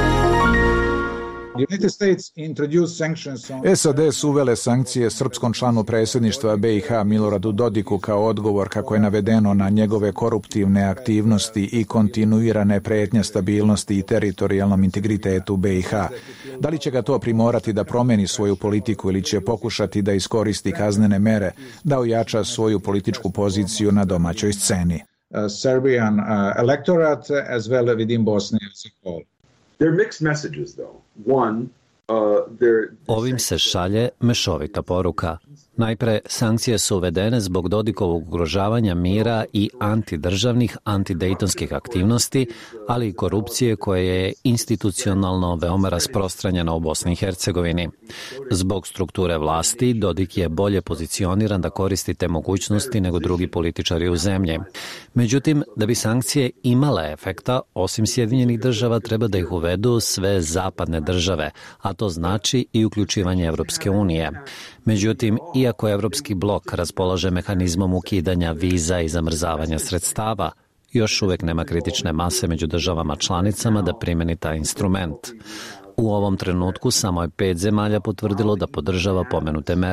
S A D su uvele sankcije srpskom članu predsjedništva B i H Miloradu Dodiku kao odgovor, kako je navedeno, na njegove koruptivne aktivnosti i kontinuirane prijetnje stabilnosti i teritorijalnom integritetu B i H. Da li će ga to primorati da promeni svoju politiku ili će pokušati da iskoristi kaznene mere da ojača svoju političku poziciju na domaćoj sceni? Serbian uh, electorate as well within Bosnia and Herzegovina. They're mixed messages though. One, uh, Ovim se šalje mešovita poruka. Najpre, sankcije su uvedene zbog Dodikovog ugrožavanja mira i antidržavnih, antidejtonskih aktivnosti, ali i korupcije koja je institucionalno veoma rasprostranjena u Bosni i Hercegovini. Zbog strukture vlasti, Dodik je bolje pozicioniran da koristi te mogućnosti nego drugi političari u zemlji. Međutim, da bi sankcije imale efekta, osim Sjedinjenih država, treba da ih uvedu sve zapadne države, a to znači i uključivanje Evropske unije. Međutim, iako Evropski blok raspolaže mehanizmom ukidanja viza i zamrzavanja sredstava, još uvijek nema kritične mase među državama članicama da primjeni taj instrument. U ovom trenutku samo je pet zemalja potvrdilo da podržava pomenute mere: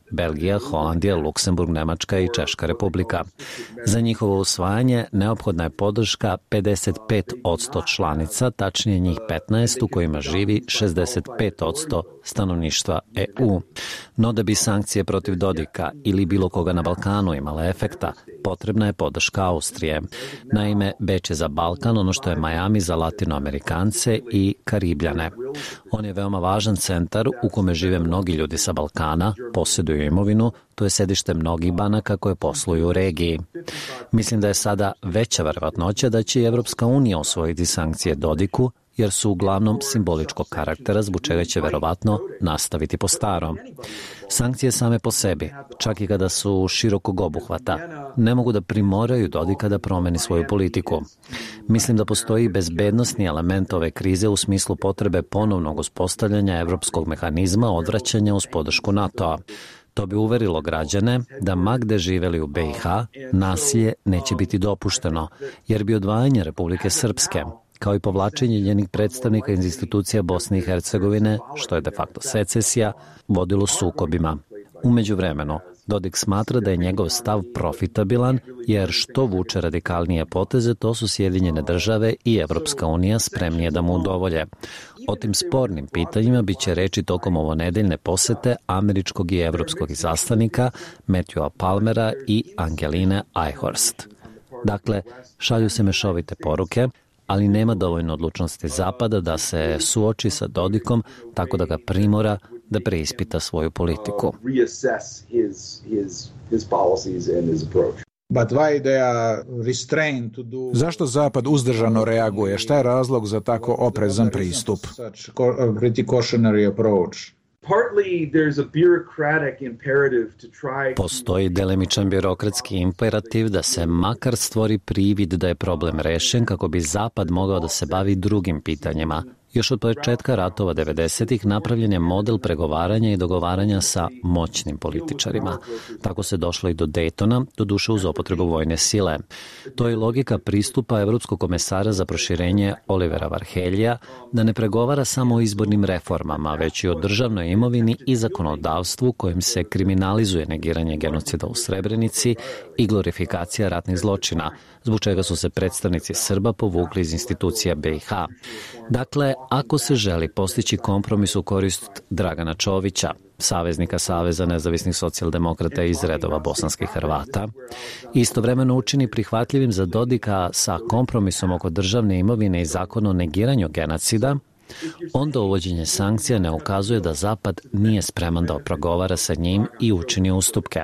Belgija, Holandija, Luksemburg, Nemačka i Češka republika. Za njihovo usvajanje neophodna je podrška pedeset pet posto članica, tačnije njih petnaest u kojima živi šezdeset pet posto stanovništva E U. No da bi sankcije protiv Dodika ili bilo koga na Balkanu imale efekta, potrebna je podrška Austrije. Naime, Beč je za Balkan ono što je Miami za Latinoamerikance i Karibljane. On je veoma važan centar u kome žive mnogi ljudi sa Balkana, posjeduju imovinu, to je sedište mnogih banaka koje posluju u regiji. Mislim da je sada veća verovatnoća da će i Evropska unija usvojiti sankcije Dodiku, jer su uglavnom simboličkog karaktera, zbog čega će verovatno nastaviti po starom. Sankcije same po sebi, čak i kada su širokog obuhvata, ne mogu da primoraju Dodika da promeni svoju politiku. Mislim da postoji bezbednosni element ove krize u smislu potrebe ponovnog uspostavljanja evropskog mehanizma odvraćanja uz podršku NATO-a. To bi uverilo građane da ma gde živeli u B i H, nasilje neće biti dopušteno, jer bi odvajanje Republike Srpske, kao i povlačenje njenih predstavnika iz institucija Bosne i Hercegovine, što je de facto secesija, vodilo sukobima. U međuvremenu, Dodik smatra da je njegov stav profitabilan, jer što vuče radikalnije poteze, to su Sjedinjene države i Evropska unija spremnije da mu udovolje. O tim spornim pitanjima bit će reči tokom ovonedeljne posete američkog i evropskog izaslanika Matthewa Palmera i Angeline Eichhorst. Dakle, šalju se mešovite poruke, ali nema dovoljno odlučnosti Zapada da se suoči sa Dodikom tako da ga primora da preispita svoju politiku. But why they are restrained to do... Zašto Zapad uzdržano reaguje? Šta je razlog za tako oprezan pristup? Such pretty cautionary approach. Postoji delimičan birokratski imperativ da se makar stvori privid da je problem rešen kako bi Zapad mogao da se bavi drugim pitanjima. Još od početka ratova devedesetih napravljen je model pregovaranja i dogovaranja sa moćnim političarima. Tako se došlo i do Daytona, doduše uz upotrebu vojne sile. To je logika pristupa Evropskog komesara za proširenje Olivera Varheljija, da ne pregovara samo o izbornim reformama, već i o državnoj imovini i zakonodavstvu kojim se kriminalizuje negiranje genocida u Srebrenici i glorifikacija ratnih zločina, zbog čega su se predstavnici Srba povukli iz institucija B i H. Dakle, ako se želi postići kompromis u korist Dragana Čovića, saveznika Saveza nezavisnih socijaldemokrata iz redova bosanskih Hrvata, istovremeno učini prihvatljivim za Dodika sa kompromisom oko državne imovine i zakona o negiranju genocida, onda uvođenje sankcija ne ukazuje da Zapad nije spreman da progovara sa njim i učini ustupke.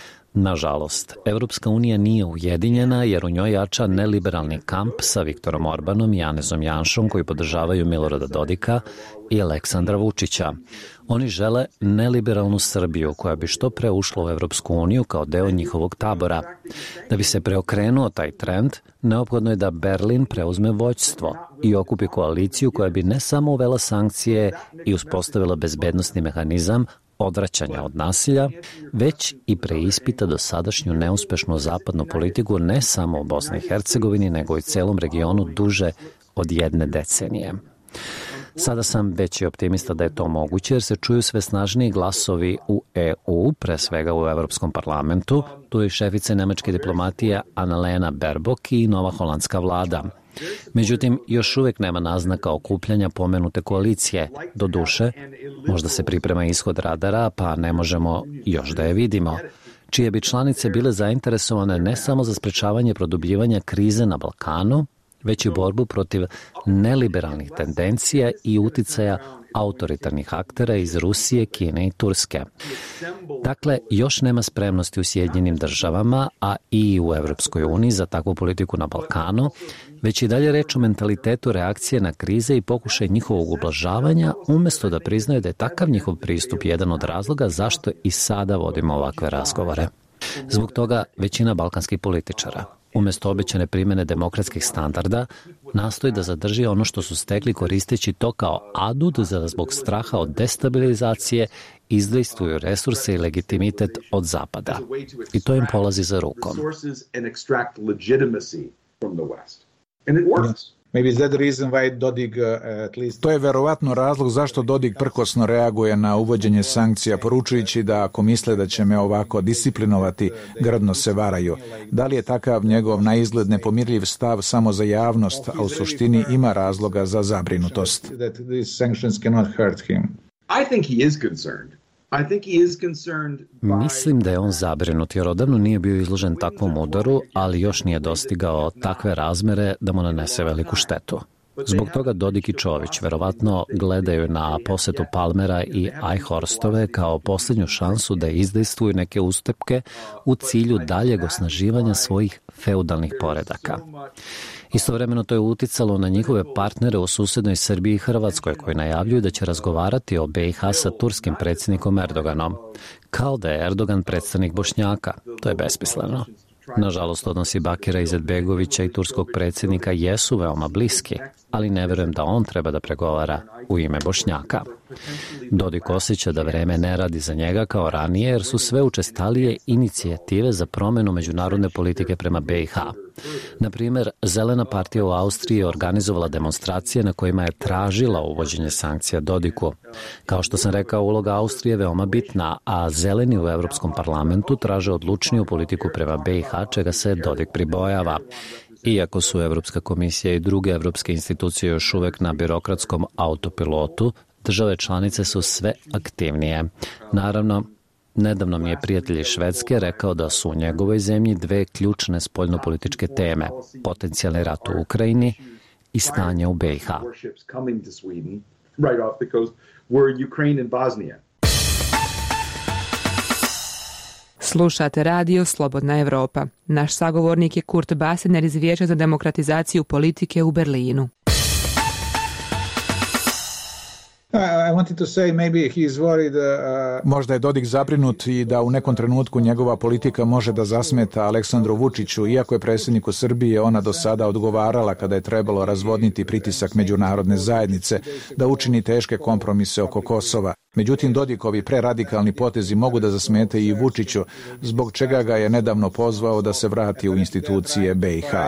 Nažalost, Evropska unija nije ujedinjena jer u njoj jača neliberalni kamp sa Viktorom Orbanom i Janezom Janšom koji podržavaju Milorada Dodika i Aleksandra Vučića. Oni žele neliberalnu Srbiju koja bi što pre ušla u Evropsku uniju kao deo njihovog tabora. Da bi se preokrenuo taj trend, neophodno je da Berlin preuzme vođstvo i okupi koaliciju koja bi ne samo uvela sankcije i uspostavila bezbednosni mehanizam odvraćanja od nasilja, već i preispita dosadašnju neuspešnu zapadnu politiku ne samo u Bosni i Hercegovini, nego i celom regionu duže od jedne decenije. Sada sam veći optimista da je to moguće jer se čuju sve snažniji glasovi u E U, pre svega u Evropskom parlamentu, tu je šefice nemačke diplomatije Annalena Baerbock i nova holandska vlada. Međutim, još uvijek nema naznaka okupljanja pomenute koalicije. Doduše, možda se priprema ishod radara, pa ne možemo još da je vidimo, čije bi članice bile zainteresovane ne samo za sprečavanje produbljivanja krize na Balkanu, već i borbu protiv neliberalnih tendencija i uticaja autoritarnih aktera iz Rusije, Kine i Turske. Dakle, još nema spremnosti u Sjedinjenim državama, a i u Evropskoj uniji za takvu politiku na Balkanu, već i dalje reč o mentalitetu reakcije na krize i pokušaj njihovog ublažavanja, umjesto da priznaju da je takav njihov pristup jedan od razloga zašto i sada vodimo ovakve razgovore. Zbog toga većina balkanskih političara, umjesto obećane primjene demokratskih standarda, nastoji da zadrži ono što su stekli koristeći to kao adut za zbog straha od destabilizacije izdejstvuju resurse i legitimitet od Zapada. I to im polazi za rukom. To je verovatno razlog zašto Dodik prkosno reaguje na uvođenje sankcija, poručujući da ako misle da će me ovako disciplinovati, grdno se varaju. Da li je takav njegov na izgled nepomirljiv stav samo za javnost, a u suštini ima razloga za zabrinutost? Mislim da je on zabrinut jer odavno nije bio izložen takvom udaru, ali još nije dostigao takve razmere da mu nanese veliku štetu. Zbog toga Dodik i Čović verovatno gledaju na posetu Palmera i Eichhorstove kao posljednju šansu da izdejstvuju neke ustupke u cilju daljeg osnaživanja svojih feudalnih poredaka. Istovremeno to je uticalo na njihove partnere u susednoj Srbiji i Hrvatskoj koji najavljuju da će razgovarati o B i H sa turskim predsjednikom Erdoganom, kao da je Erdogan predstavnik Bošnjaka. To je besmisleno. Nažalost, odnosi Bakira Izetbegovića i turskog predsjednika jesu veoma bliski, ali ne verujem da on treba da pregovara u ime Bošnjaka. Dodik osjeća da vreme ne radi za njega kao ranije jer su sve učestalije inicijative za promjenu međunarodne politike prema B i H. Na primjer, Zelena partija u Austriji je organizovala demonstracije na kojima je tražila uvođenje sankcija Dodiku. Kao što sam rekao, uloga Austrije je veoma bitna, a Zeleni u Evropskom parlamentu traže odlučniju politiku prema B i H, čega se Dodik pribojava. Iako su Evropska komisija i druge evropske institucije još uvek na birokratskom autopilotu, države članice su sve aktivnije. Naravno, nedavno mi je prijatelj iz Švedske rekao da su u njegovoj zemlji dve ključne spoljnopolitičke teme, potencijalni rat u Ukrajini i stanje u B i H. Slušate radio Slobodna Evropa. Naš sagovornik je Kurt Basener iz Vijeća za demokratizaciju politike u Berlinu. Možda je Dodik zabrinut i da u nekom trenutku njegova politika može da zasmeta Aleksandru Vučiću, iako je predsjedniku Srbije ona do sada odgovarala kada je trebalo razvodniti pritisak međunarodne zajednice da učini teške kompromise oko Kosova. Međutim, Dodikovi preradikalni potezi mogu da zasmete i Vučiću, zbog čega ga je nedavno pozvao da se vrati u institucije B i H.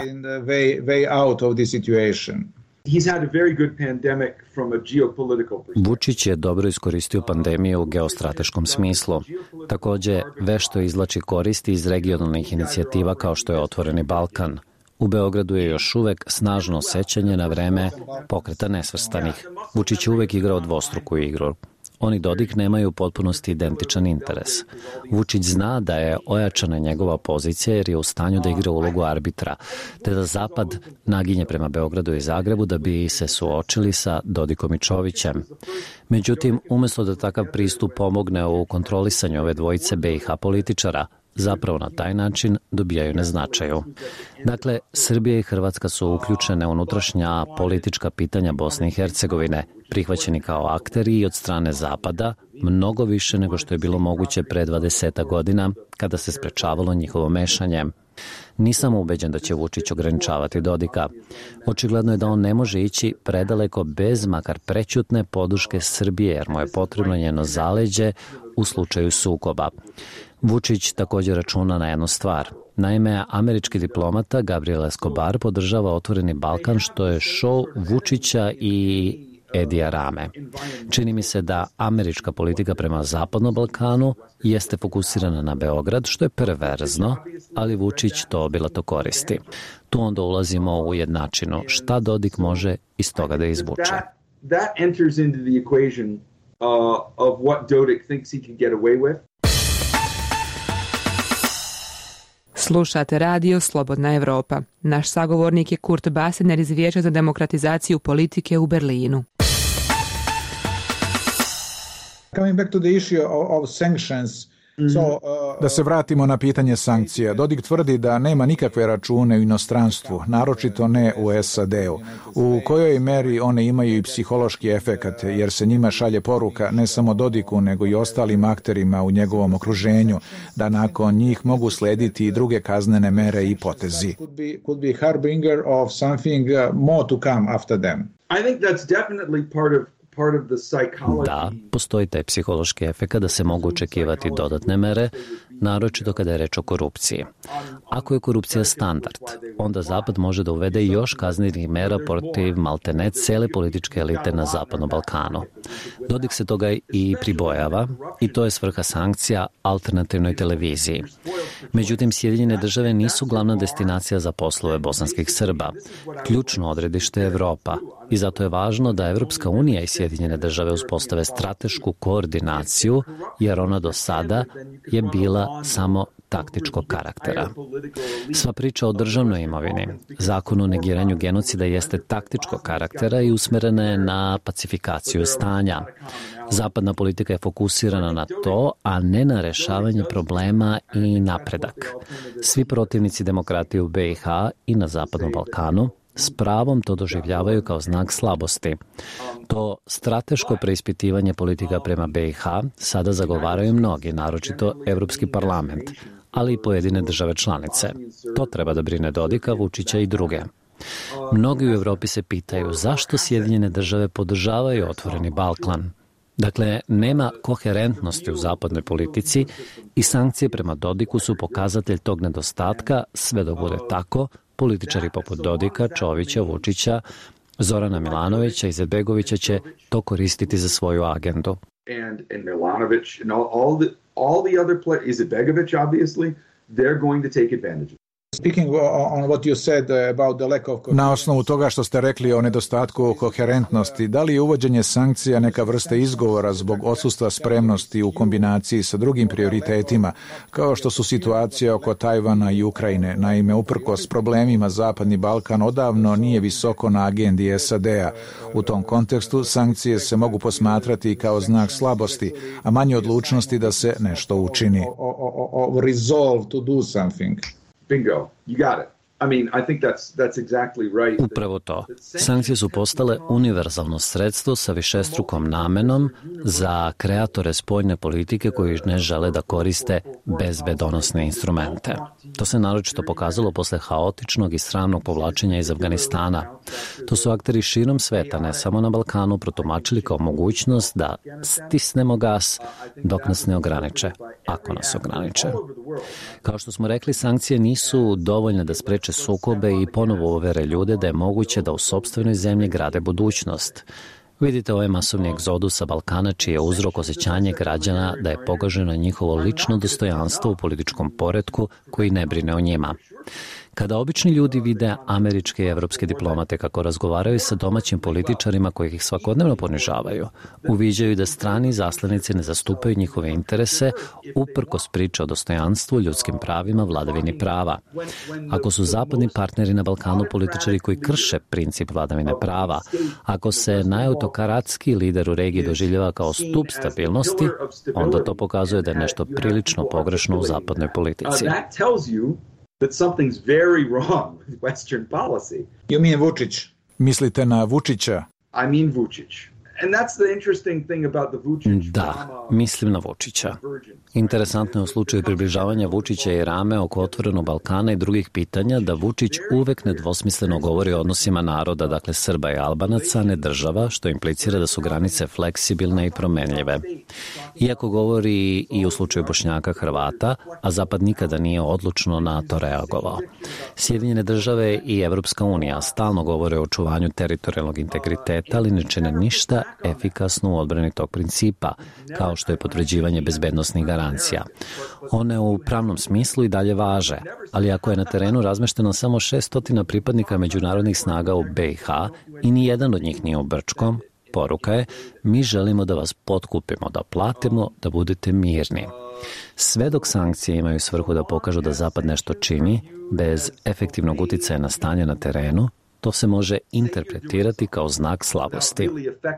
Vučić je dobro iskoristio pandemiju u geostrateškom smislu. Također, vešto izvlači koristi iz regionalnih inicijativa kao što je Otvoreni Balkan. U Beogradu je još uvek snažno sećanje na vreme Pokreta nesvrstanih. Vučić je uvek igrao dvostruku igru. Oni Dodik nemaju u potpunosti identičan interes. Vučić zna da je ojačana njegova pozicija jer je u stanju da igra ulogu arbitra, te da Zapad naginje prema Beogradu i Zagrebu da bi se suočili sa Dodikom i Čovićem. Međutim, umjesto da takav pristup pomogne u kontrolisanju ove dvojice B i H političara, zapravo na taj način dobijaju na značaju. Dakle, Srbija i Hrvatska su uključene u unutrašnja politička pitanja Bosne i Hercegovine, prihvaćeni kao akteri i od strane Zapada, mnogo više nego što je bilo moguće pre dvadeset godina, kada se sprečavalo njihovo mešanje. Nisam ubeđen da će Vučić ograničavati Dodika. Očigledno je da on ne može ići predaleko bez makar prećutne podrške Srbije, jer mu je potrebno njeno zaleđe u slučaju sukoba. Vučić također računa na jednu stvar. Naime, američki diplomata Gabriel Escobar podržava Otvoreni Balkan, što je šou Vučića i Edija Rame. Čini mi se da američka politika prema Zapadnom Balkanu jeste fokusirana na Beograd, što je perverzno, ali Vučić to obilato koristi. Tu onda ulazimo u jednačinu. Šta Dodik može iz toga da izvuče? That, that enters into the equation uh, of what Dodik thinks he can get away with. Slušate radio Slobodna Evropa. Naš sagovornik je Kurt Basener iz Vijeća za demokratizaciju politike u Berlinu. Coming back to the issue of sanctions, so, uh, da se vratimo na pitanje sankcija. Dodik tvrdi da nema nikakve račune u inostranstvu, naročito ne u S A D-u. U kojoj meri one imaju i psihološki efekat, jer se njima šalje poruka ne samo Dodiku, nego i ostalim akterima u njegovom okruženju, da nakon njih mogu slediti i druge kaznene mere i potezi. Could be, could be harbinger of something more to come after them. I think that's definitely part of Da, postoji taj psihološki efekt da se mogu očekivati dodatne mere, naročito kada je reč o korupciji. Ako je korupcija standard, onda Zapad može da uvede još kaznenih mera protiv maltene cele političke elite na Zapadnom Balkanu. Dodik se toga i pribojava i to je svrha sankcija alternativnoj televiziji. Međutim, Sjedinjene države nisu glavna destinacija za poslove bosanskih Srba. Ključno odredište je Evropa i zato je važno da Evropska unija i Sjedinjene države uspostave stratešku koordinaciju, jer ona do sada je bila samo taktičkog karaktera. Sva priča o državnoj imovini, zakon o negiranju genocida jeste taktičkog karaktera i usmerena je na pacifikaciju stanja. Zapadna politika je fokusirana na to, a ne na rešavanje problema i napredak. Svi protivnici demokratije u be i ha i na Zapadnom Balkanu s pravom to doživljavaju kao znak slabosti. To strateško preispitivanje politika prema be i ha sada zagovaraju mnogi, naročito Evropski parlament, ali i pojedine države članice. To treba da brine Dodika, Vučića i druge. Mnogi u Evropi se pitaju zašto Sjedinjene države podržavaju otvoreni Balkan. Dakle, nema koherentnosti u zapadnoj politici i sankcije prema Dodiku su pokazatelj tog nedostatka. Sve dok bude tako, političari poput Dodika, Čovića, Vučića, Zorana Milanovića i Izetbegovića će to koristiti za svoju agendu. And, and Milanović and all, all the all the other players, Izetbegović obviously, they're going to take advantage. Speaking on what you said about the lack of... Na osnovu toga što ste rekli o nedostatku koherentnosti, da li je uvođenje sankcija neka vrsta izgovora zbog odsustva spremnosti u kombinaciji sa drugim prioritetima, kao što su situacija oko Tajvana i Ukrajine? Naime, uprkos problemima Zapadni Balkan odavno nije visoko na agendi es a de a. U tom kontekstu sankcije se mogu posmatrati kao znak slabosti, a manje odlučnosti da se nešto učini. Resolve to do something. Bingo, you got it. I mean, I think that's that's exactly right. Upravo to. Sankcije su postale univerzalno sredstvo sa višestrukom namenom za kreatore spoljne politike koji ne žele da koriste bezbedonosne instrumente. To se naročito pokazalo posle haotičnog i sramnog povlačenja iz Afganistana. To su akteri širom sveta, ne samo na Balkanu, protumačili kao mogućnost da stisnemo gas dok nas ne ograniče, ako nas ograniče. Kao što smo rekli, sankcije nisu dovoljne da spreče sukobe i ponovo uvere ljude da je moguće da u sopstvenoj zemlji grade budućnost. Vidite ovaj masovni egzodus sa Balkana, čiji je uzrok osjećanje građana da je pogaženo njihovo lično dostojanstvo u političkom poretku koji ne brine o njima. Kada obični ljudi vide američke i evropske diplomate kako razgovaraju sa domaćim političarima koji ih svakodnevno ponižavaju, uviđaju da strani zaslanici ne zastupaju njihove interese uprkos priče o dostojanstvu, ljudskim pravima, vladavini prava. Ako su zapadni partneri na Balkanu političari koji krše princip vladavine prava, ako se najautokratski lider u regiji doživljava kao stup stabilnosti, onda to pokazuje da je nešto prilično pogrešno u zapadnoj politici. That something's very wrong with Western policy. You mean Vučić? Mislite na Vučića? I mean Vučić. And that's the interesting thing about the Vučić. Da, mislim na Vučića. Interesantno je u slučaju približavanja Vučića i Rame oko otvorenog Balkana i drugih pitanja da Vučić uvek nedvosmisleno govori o odnosima naroda, dakle Srba i Albanaca, ne država, što implicira da su granice fleksibilne i promenljive. Iako govori i u slučaju Bošnjaka, Hrvata, a Zapad nikada nije odlučno na to reagovao. Sjedinjene države i Evropska unija stalno govore o očuvanju teritorijalnog integriteta, ali ne čine ništa efikasno u odbrani tog principa, kao što je potvrđivanje bezbednosnih garancija. One u pravnom smislu i dalje važe, ali ako je na terenu razmešteno samo šessto pripadnika međunarodnih snaga u be i ha i ni jedan od njih nije u Brčkom, poruka je: mi želimo da vas potkupimo, da platimo, da budete mirni. Sve dok sankcije imaju svrhu da pokažu da Zapad nešto čini, bez efektivnog uticaja na stanje na terenu, to se može interpretirati kao znak slabosti.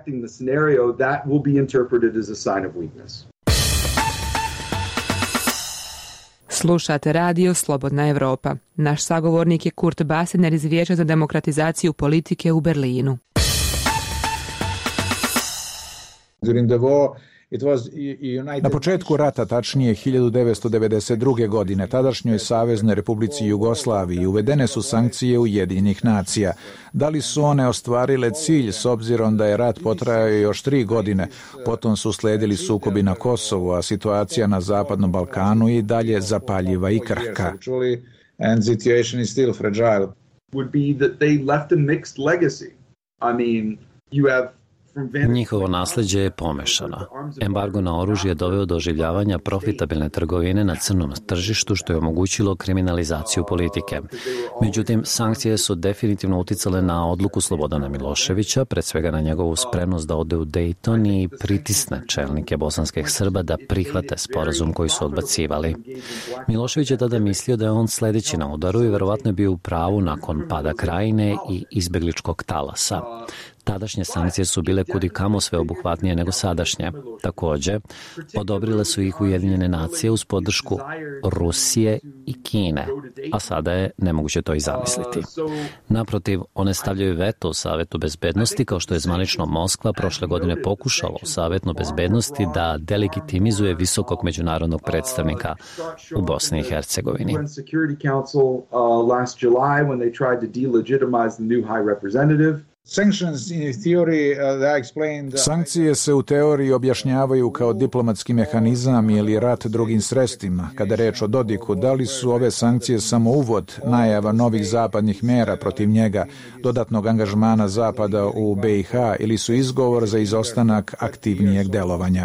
Slušate radio Slobodna Evropa. Naš sagovornik je Kurt Basener iz Vijeća za demokratizaciju politike u Berlinu. During the war, Na početku rata, tačnije hiljadu devetsto devedeset druge. godine, tadašnjoj Saveznoj Republici Jugoslaviji uvedene su sankcije Ujedinjenih nacija. Da li su one ostvarile cilj s obzirom da je rat potrajao još tri godine, potom su sledili sukobi na Kosovu, a situacija na Zapadnom Balkanu i dalje zapaljiva i krhka. And situation is still fragile. Would be that they left a mixed legacy. I mean, you have Njihovo nasljeđe je pomešano. Embargo na oružje doveo do oživljavanja profitabilne trgovine na crnom tržištu, što je omogućilo kriminalizaciju politike. Međutim, sankcije su definitivno uticale na odluku Slobodana Miloševića, pred svega na njegovu spremnost da ode u Dayton i pritisne čelnike bosanskih Srba da prihvate sporazum koji su odbacivali. Milošević je tada mislio da je on sledeći na udaru i verovatno je bio u pravu nakon pada Krajine i izbegličkog talasa. Tadašnje sankcije su bile kudikamo sveobuhvatnije nego sadašnje. Takođe, odobrile su ih Ujedinjene nacije uz podršku Rusije i Kine, a sada je nemoguće to i zamisliti. Naprotiv, one stavljaju veto u Savetu bezbednosti, kao što je zvanično Moskva prošle godine pokušala u Savetu bezbednosti da delegitimizuje visokog međunarodnog predstavnika u Bosni i Hercegovini. Sankcije se u teoriji objašnjavaju kao diplomatski mehanizam ili rat drugim sredstvima. Kada je reč o Dodiku, da li su ove sankcije samo uvod, najava novih zapadnih mera protiv njega, dodatnog angažmana Zapada u B i H ili su izgovor za izostanak aktivnijeg delovanja?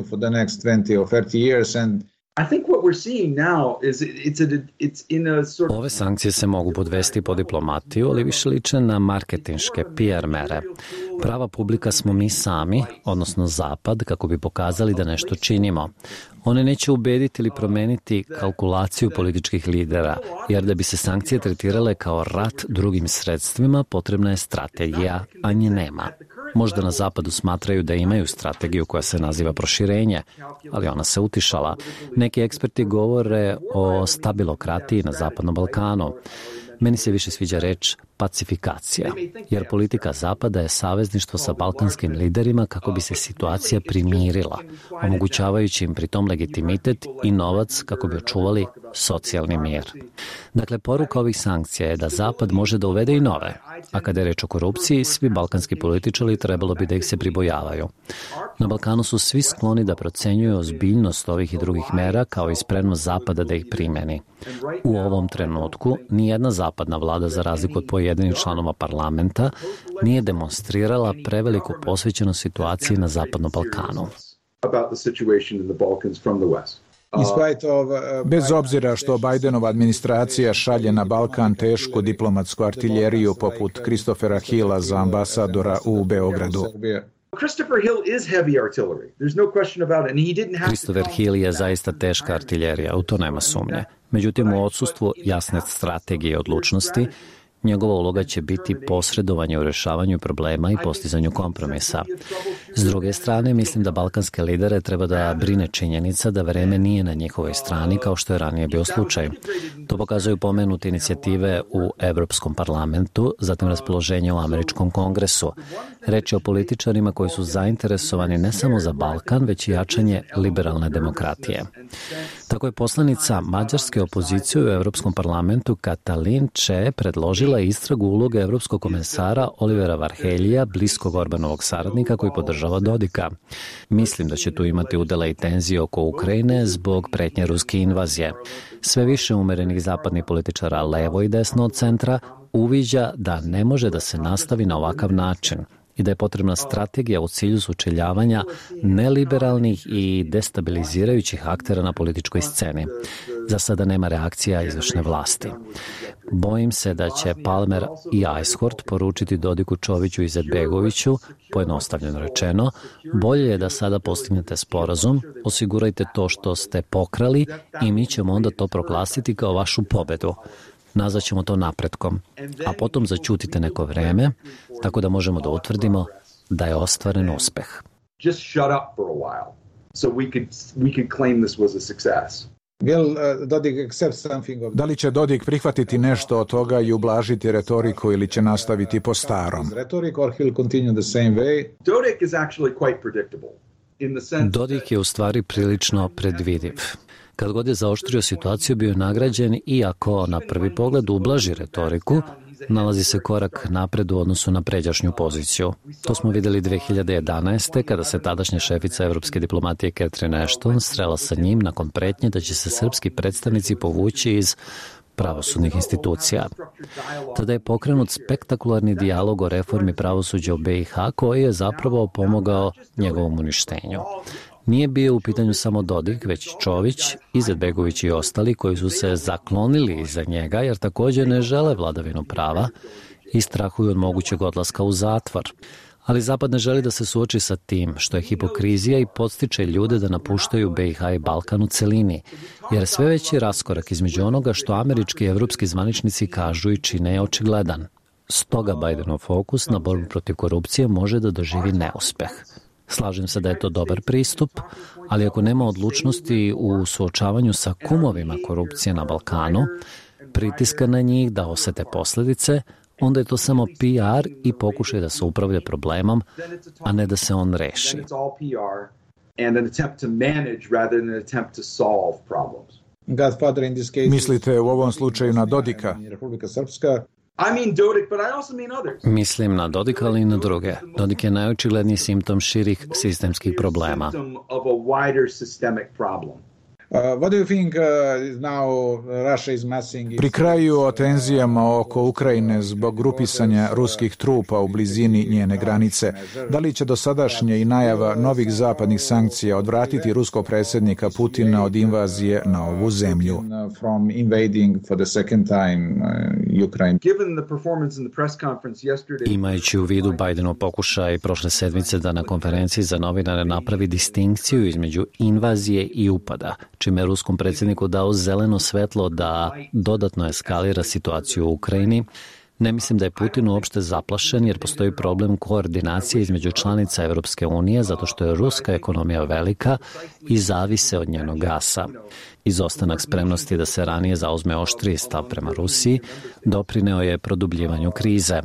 Ove sankcije se mogu podvesti po diplomatiju, ali više liče na marketinške P R mere. Prava publika smo mi sami, odnosno Zapad, kako bi pokazali da nešto činimo. One neće ubediti ili promeniti kalkulaciju političkih lidera, jer da bi se sankcije tretirale kao rat drugim sredstvima, potrebna je strategija, a nje nema. Možda na Zapadu smatraju da imaju strategiju koja se naziva proširenje, ali ona se utišala. Neki eksperti govore o stabilokratiji na Zapadnom Balkanu. Meni se više sviđa reč pacifikacija, jer politika Zapada je savezništvo sa balkanskim liderima kako bi se situacija primirila, omogućavajući im pritom legitimitet i novac kako bi očuvali socijalni mir. Dakle, poruka ovih sankcija je da Zapad može da uvede i nove, a kada je reč o korupciji, svi balkanski političari trebalo bi da ih se pribojavaju. Na Balkanu su svi skloni da procenjuju ozbiljnost ovih i drugih mera kao i spremnost Zapada da ih primeni. U ovom trenutku nijedna zapadna vlada, za razliku od pojedinih članova parlamenta, nije demonstrirala preveliku posvećenost situaciji na Zapadnom Balkanu. Bez obzira što Bidenova administracija šalje na Balkan tešku diplomatsku artiljeriju poput Christophera Hilla za ambasadora u Beogradu. Christopher Hill je zaista teška artiljerija, u to nema sumnje. Međutim, u odsustvu jasne strategije i odlučnosti, njegova uloga će biti posredovanje u rešavanju problema i postizanju kompromisa. S druge strane, mislim da balkanske lidere treba da brine činjenica da vreme nije na njihovoj strani kao što je ranije bio slučaj. To pokazuju pomenute inicijative u Evropskom parlamentu, zatim raspoloženje u Američkom kongresu. Reč je o političarima koji su zainteresovani ne samo za Balkan, već i jačanje liberalne demokratije. Tako je poslanica mađarske opozicije u Evropskom parlamentu Katalin Če predložila istragu uloge evropskog komesara Olivera Varheljija, bliskog Orbanovog saradnika koji podržava Dodika. Mislim da će tu imati udela i tenzije oko Ukrajine zbog pretnje ruske invazije. Sve više umerenih zapadnih političara levo i desno od centra uviđa da ne može da se nastavi na ovakav način i da je potrebna strategija u cilju sučeljavanja neliberalnih i destabilizirajućih aktera na političkoj sceni. Za sada nema reakcija izvršne vlasti. Bojim se da će Palmer i Ajshort poručiti Dodiku, Čoviću i Izetbegoviću, pojednostavljeno rečeno, bolje je da sada postignete sporazum, osigurajte to što ste pokrali i mi ćemo onda to proglasiti kao vašu pobedu. Nazvaćemo to napretkom, a potom začutite neko vreme, tako da možemo da utvrdimo da je ostvaren uspeh. Just shut up for a while, so we could we could claim this was a success. Da li će Dodik prihvatiti nešto od toga i ublažiti retoriku ili će nastaviti po starom? Dodik is actually quite predictable. Dodik je u stvari prilično predvidiv. Kad god je zaoštrio situaciju, bio je nagrađen, iako na prvi pogled ublaži retoriku, nalazi se korak napred u odnosu na pređašnju poziciju. To smo vidjeli dve hiljade jedanaeste. kada se tadašnja šefica evropske diplomatije Catherine Ashton srela sa njim nakon pretnje da će se srpski predstavnici povući iz pravosudnih institucija. Tada je pokrenut spektakularni dijalog o reformi pravosuđa u be i ha koji je zapravo pomogao njegovom uništenju. Nije bio u pitanju samo Dodik, već Čović, Izetbegović i ostali koji su se zaklonili iza njega jer također ne žele vladavinu prava i strahuju od mogućeg odlaska u zatvor. Ali Zapad ne želi da se suoči sa tim, što je hipokrizija i podstiče ljude da napuštaju be i ha i Balkan u celini, jer sve veći raskorak između onoga što američki i evropski zvaničnici kažu i čine je očigledan. Stoga Bidenov fokus na borbu protiv korupcije može da doživi neuspeh. Slažem se da je to dobar pristup, ali ako nema odlučnosti u suočavanju sa kumovima korupcije na Balkanu, pritiska na njih da osete posljedice, onda je to samo pe er i pokušaj da se upravlja problemom, a ne da se on reši. Mislite u ovom slučaju na Dodika? Mislim na Dodika, ali i na druge. Dodik je najočigledniji simptom širih sistemskih problema. Pri kraju o tenzijama oko Ukrajine zbog grupisanja ruskih trupa u blizini njene granice, da li će dosadašnje i najava novih zapadnih sankcija odvratiti ruskog predsjednika Putina od invazije na ovu zemlju? Imajući u vidu Bidenov pokušaj prošle sedmice da na konferenciji za novinare napravi distinkciju između invazije i upada, čime je ruskom predsjedniku dao zeleno svetlo da dodatno eskalira situaciju u Ukrajini, ne mislim da je Putin uopšte zaplašen jer postoji problem koordinacije između članica Evropske unije zato što je ruska ekonomija velika i zavise od njenog gasa. Izostanak spremnosti da se ranije zauzme oštriji stav prema Rusiji doprineo je produbljivanju krize.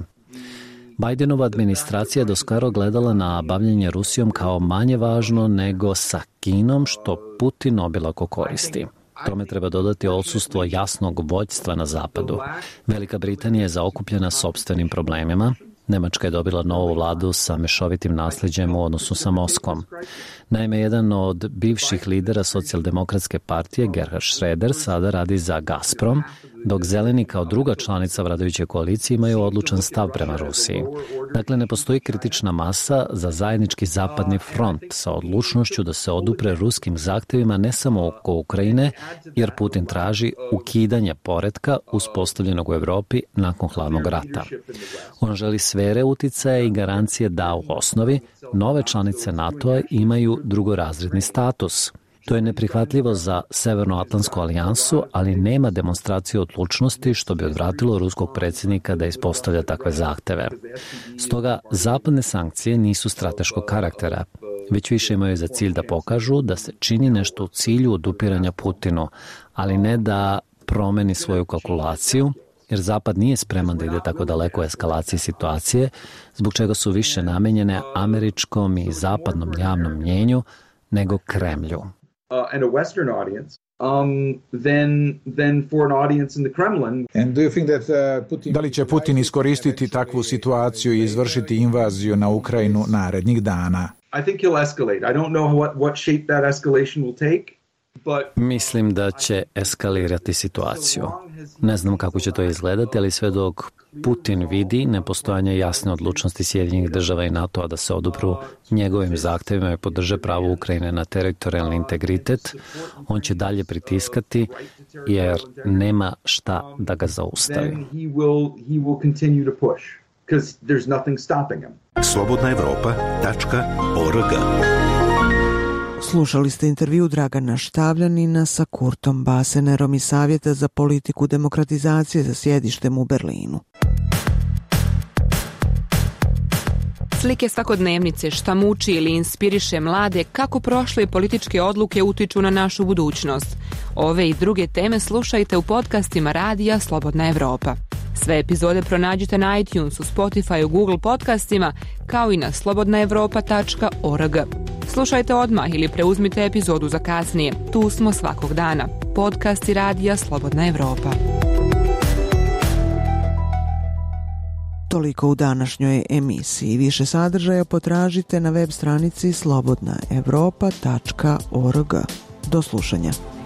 Bidenova administracija je doskoro gledala na bavljenje Rusijom kao manje važno nego sa Kinom, što Putin obilako koristi. Tome treba dodati odsustvo jasnog vođstva na zapadu. Velika Britanija je zaokupljena sopstvenim problemima. Nemačka je dobila novu vladu sa mešovitim nasljeđem u odnosu sa Moskvom. Naime, jedan od bivših lidera socijaldemokratske partije, Gerhard Schröder, sada radi za Gazprom, dok zeleni kao druga članica vladajuće koalicije imaju odlučan stav prema Rusiji. Dakle, ne postoji kritična masa za zajednički zapadni front sa odlučnošću da se odupre ruskim zahtjevima ne samo oko Ukrajine, jer Putin traži ukidanje poretka uspostavljenog u Europi nakon hladnog rata. On želi sfere uticaja i garancije da u osnovi nove članice NATO-a imaju drugorazredni status. To je neprihvatljivo za Severnoatlantsku alijansu, ali nema demonstracije odlučnosti što bi odvratilo ruskog predsjednika da ispostavlja takve zahteve. Stoga, zapadne sankcije nisu strateškog karaktera, već više imaju za cilj da pokažu da se čini nešto u cilju odupiranja Putinu, ali ne da promeni svoju kalkulaciju, jer Zapad nije spreman da ide tako daleko u eskalaciji situacije, zbog čega su više namenjene američkom i zapadnom javnom mnjenju nego Kremlju. Uh, and a Western audience, um, than, than for an audience in the Kremlin. And do you think that, uh, Putin... Da li će Putin iskoristiti takvu situaciju i izvršiti invaziju na Ukrajinu narednih dana? I think he'll escalate. I don't know what, what shape that escalation will take. Mislim da će eskalirati situaciju. Ne znam kako će to izgledati, ali sve dok Putin vidi nepostojanje jasne odlučnosti Sjedinjenih država i NATO-a da se odupru njegovim zahtjevima i podrže pravo Ukrajine na teritorijalni integritet, on će dalje pritiskati jer nema šta da ga zaustavi. slobodna evropa tačka org. Slušali ste intervju Dragana Štavljanina sa Kurtom Basenerom iz Savjeta za politiku demokratizacije za sjedištem u Berlinu. Slike svakodnevnice, šta muči ili inspiriše mlade, kako prošle političke odluke utiču na našu budućnost. Ove i druge teme slušajte u podcastima Radija Slobodna Evropa. Sve epizode pronađite na iTunesu, Spotify, Google podcastima, kao i na slobodna evropa tačka org. Slušajte odmah ili preuzmite epizodu za kasnije. Tu smo svakog dana. Podcast i radija Slobodna Evropa. Toliko u današnjoj emisiji. Više sadržaja potražite na web stranici slobodna evropa tačka org. Do slušanja.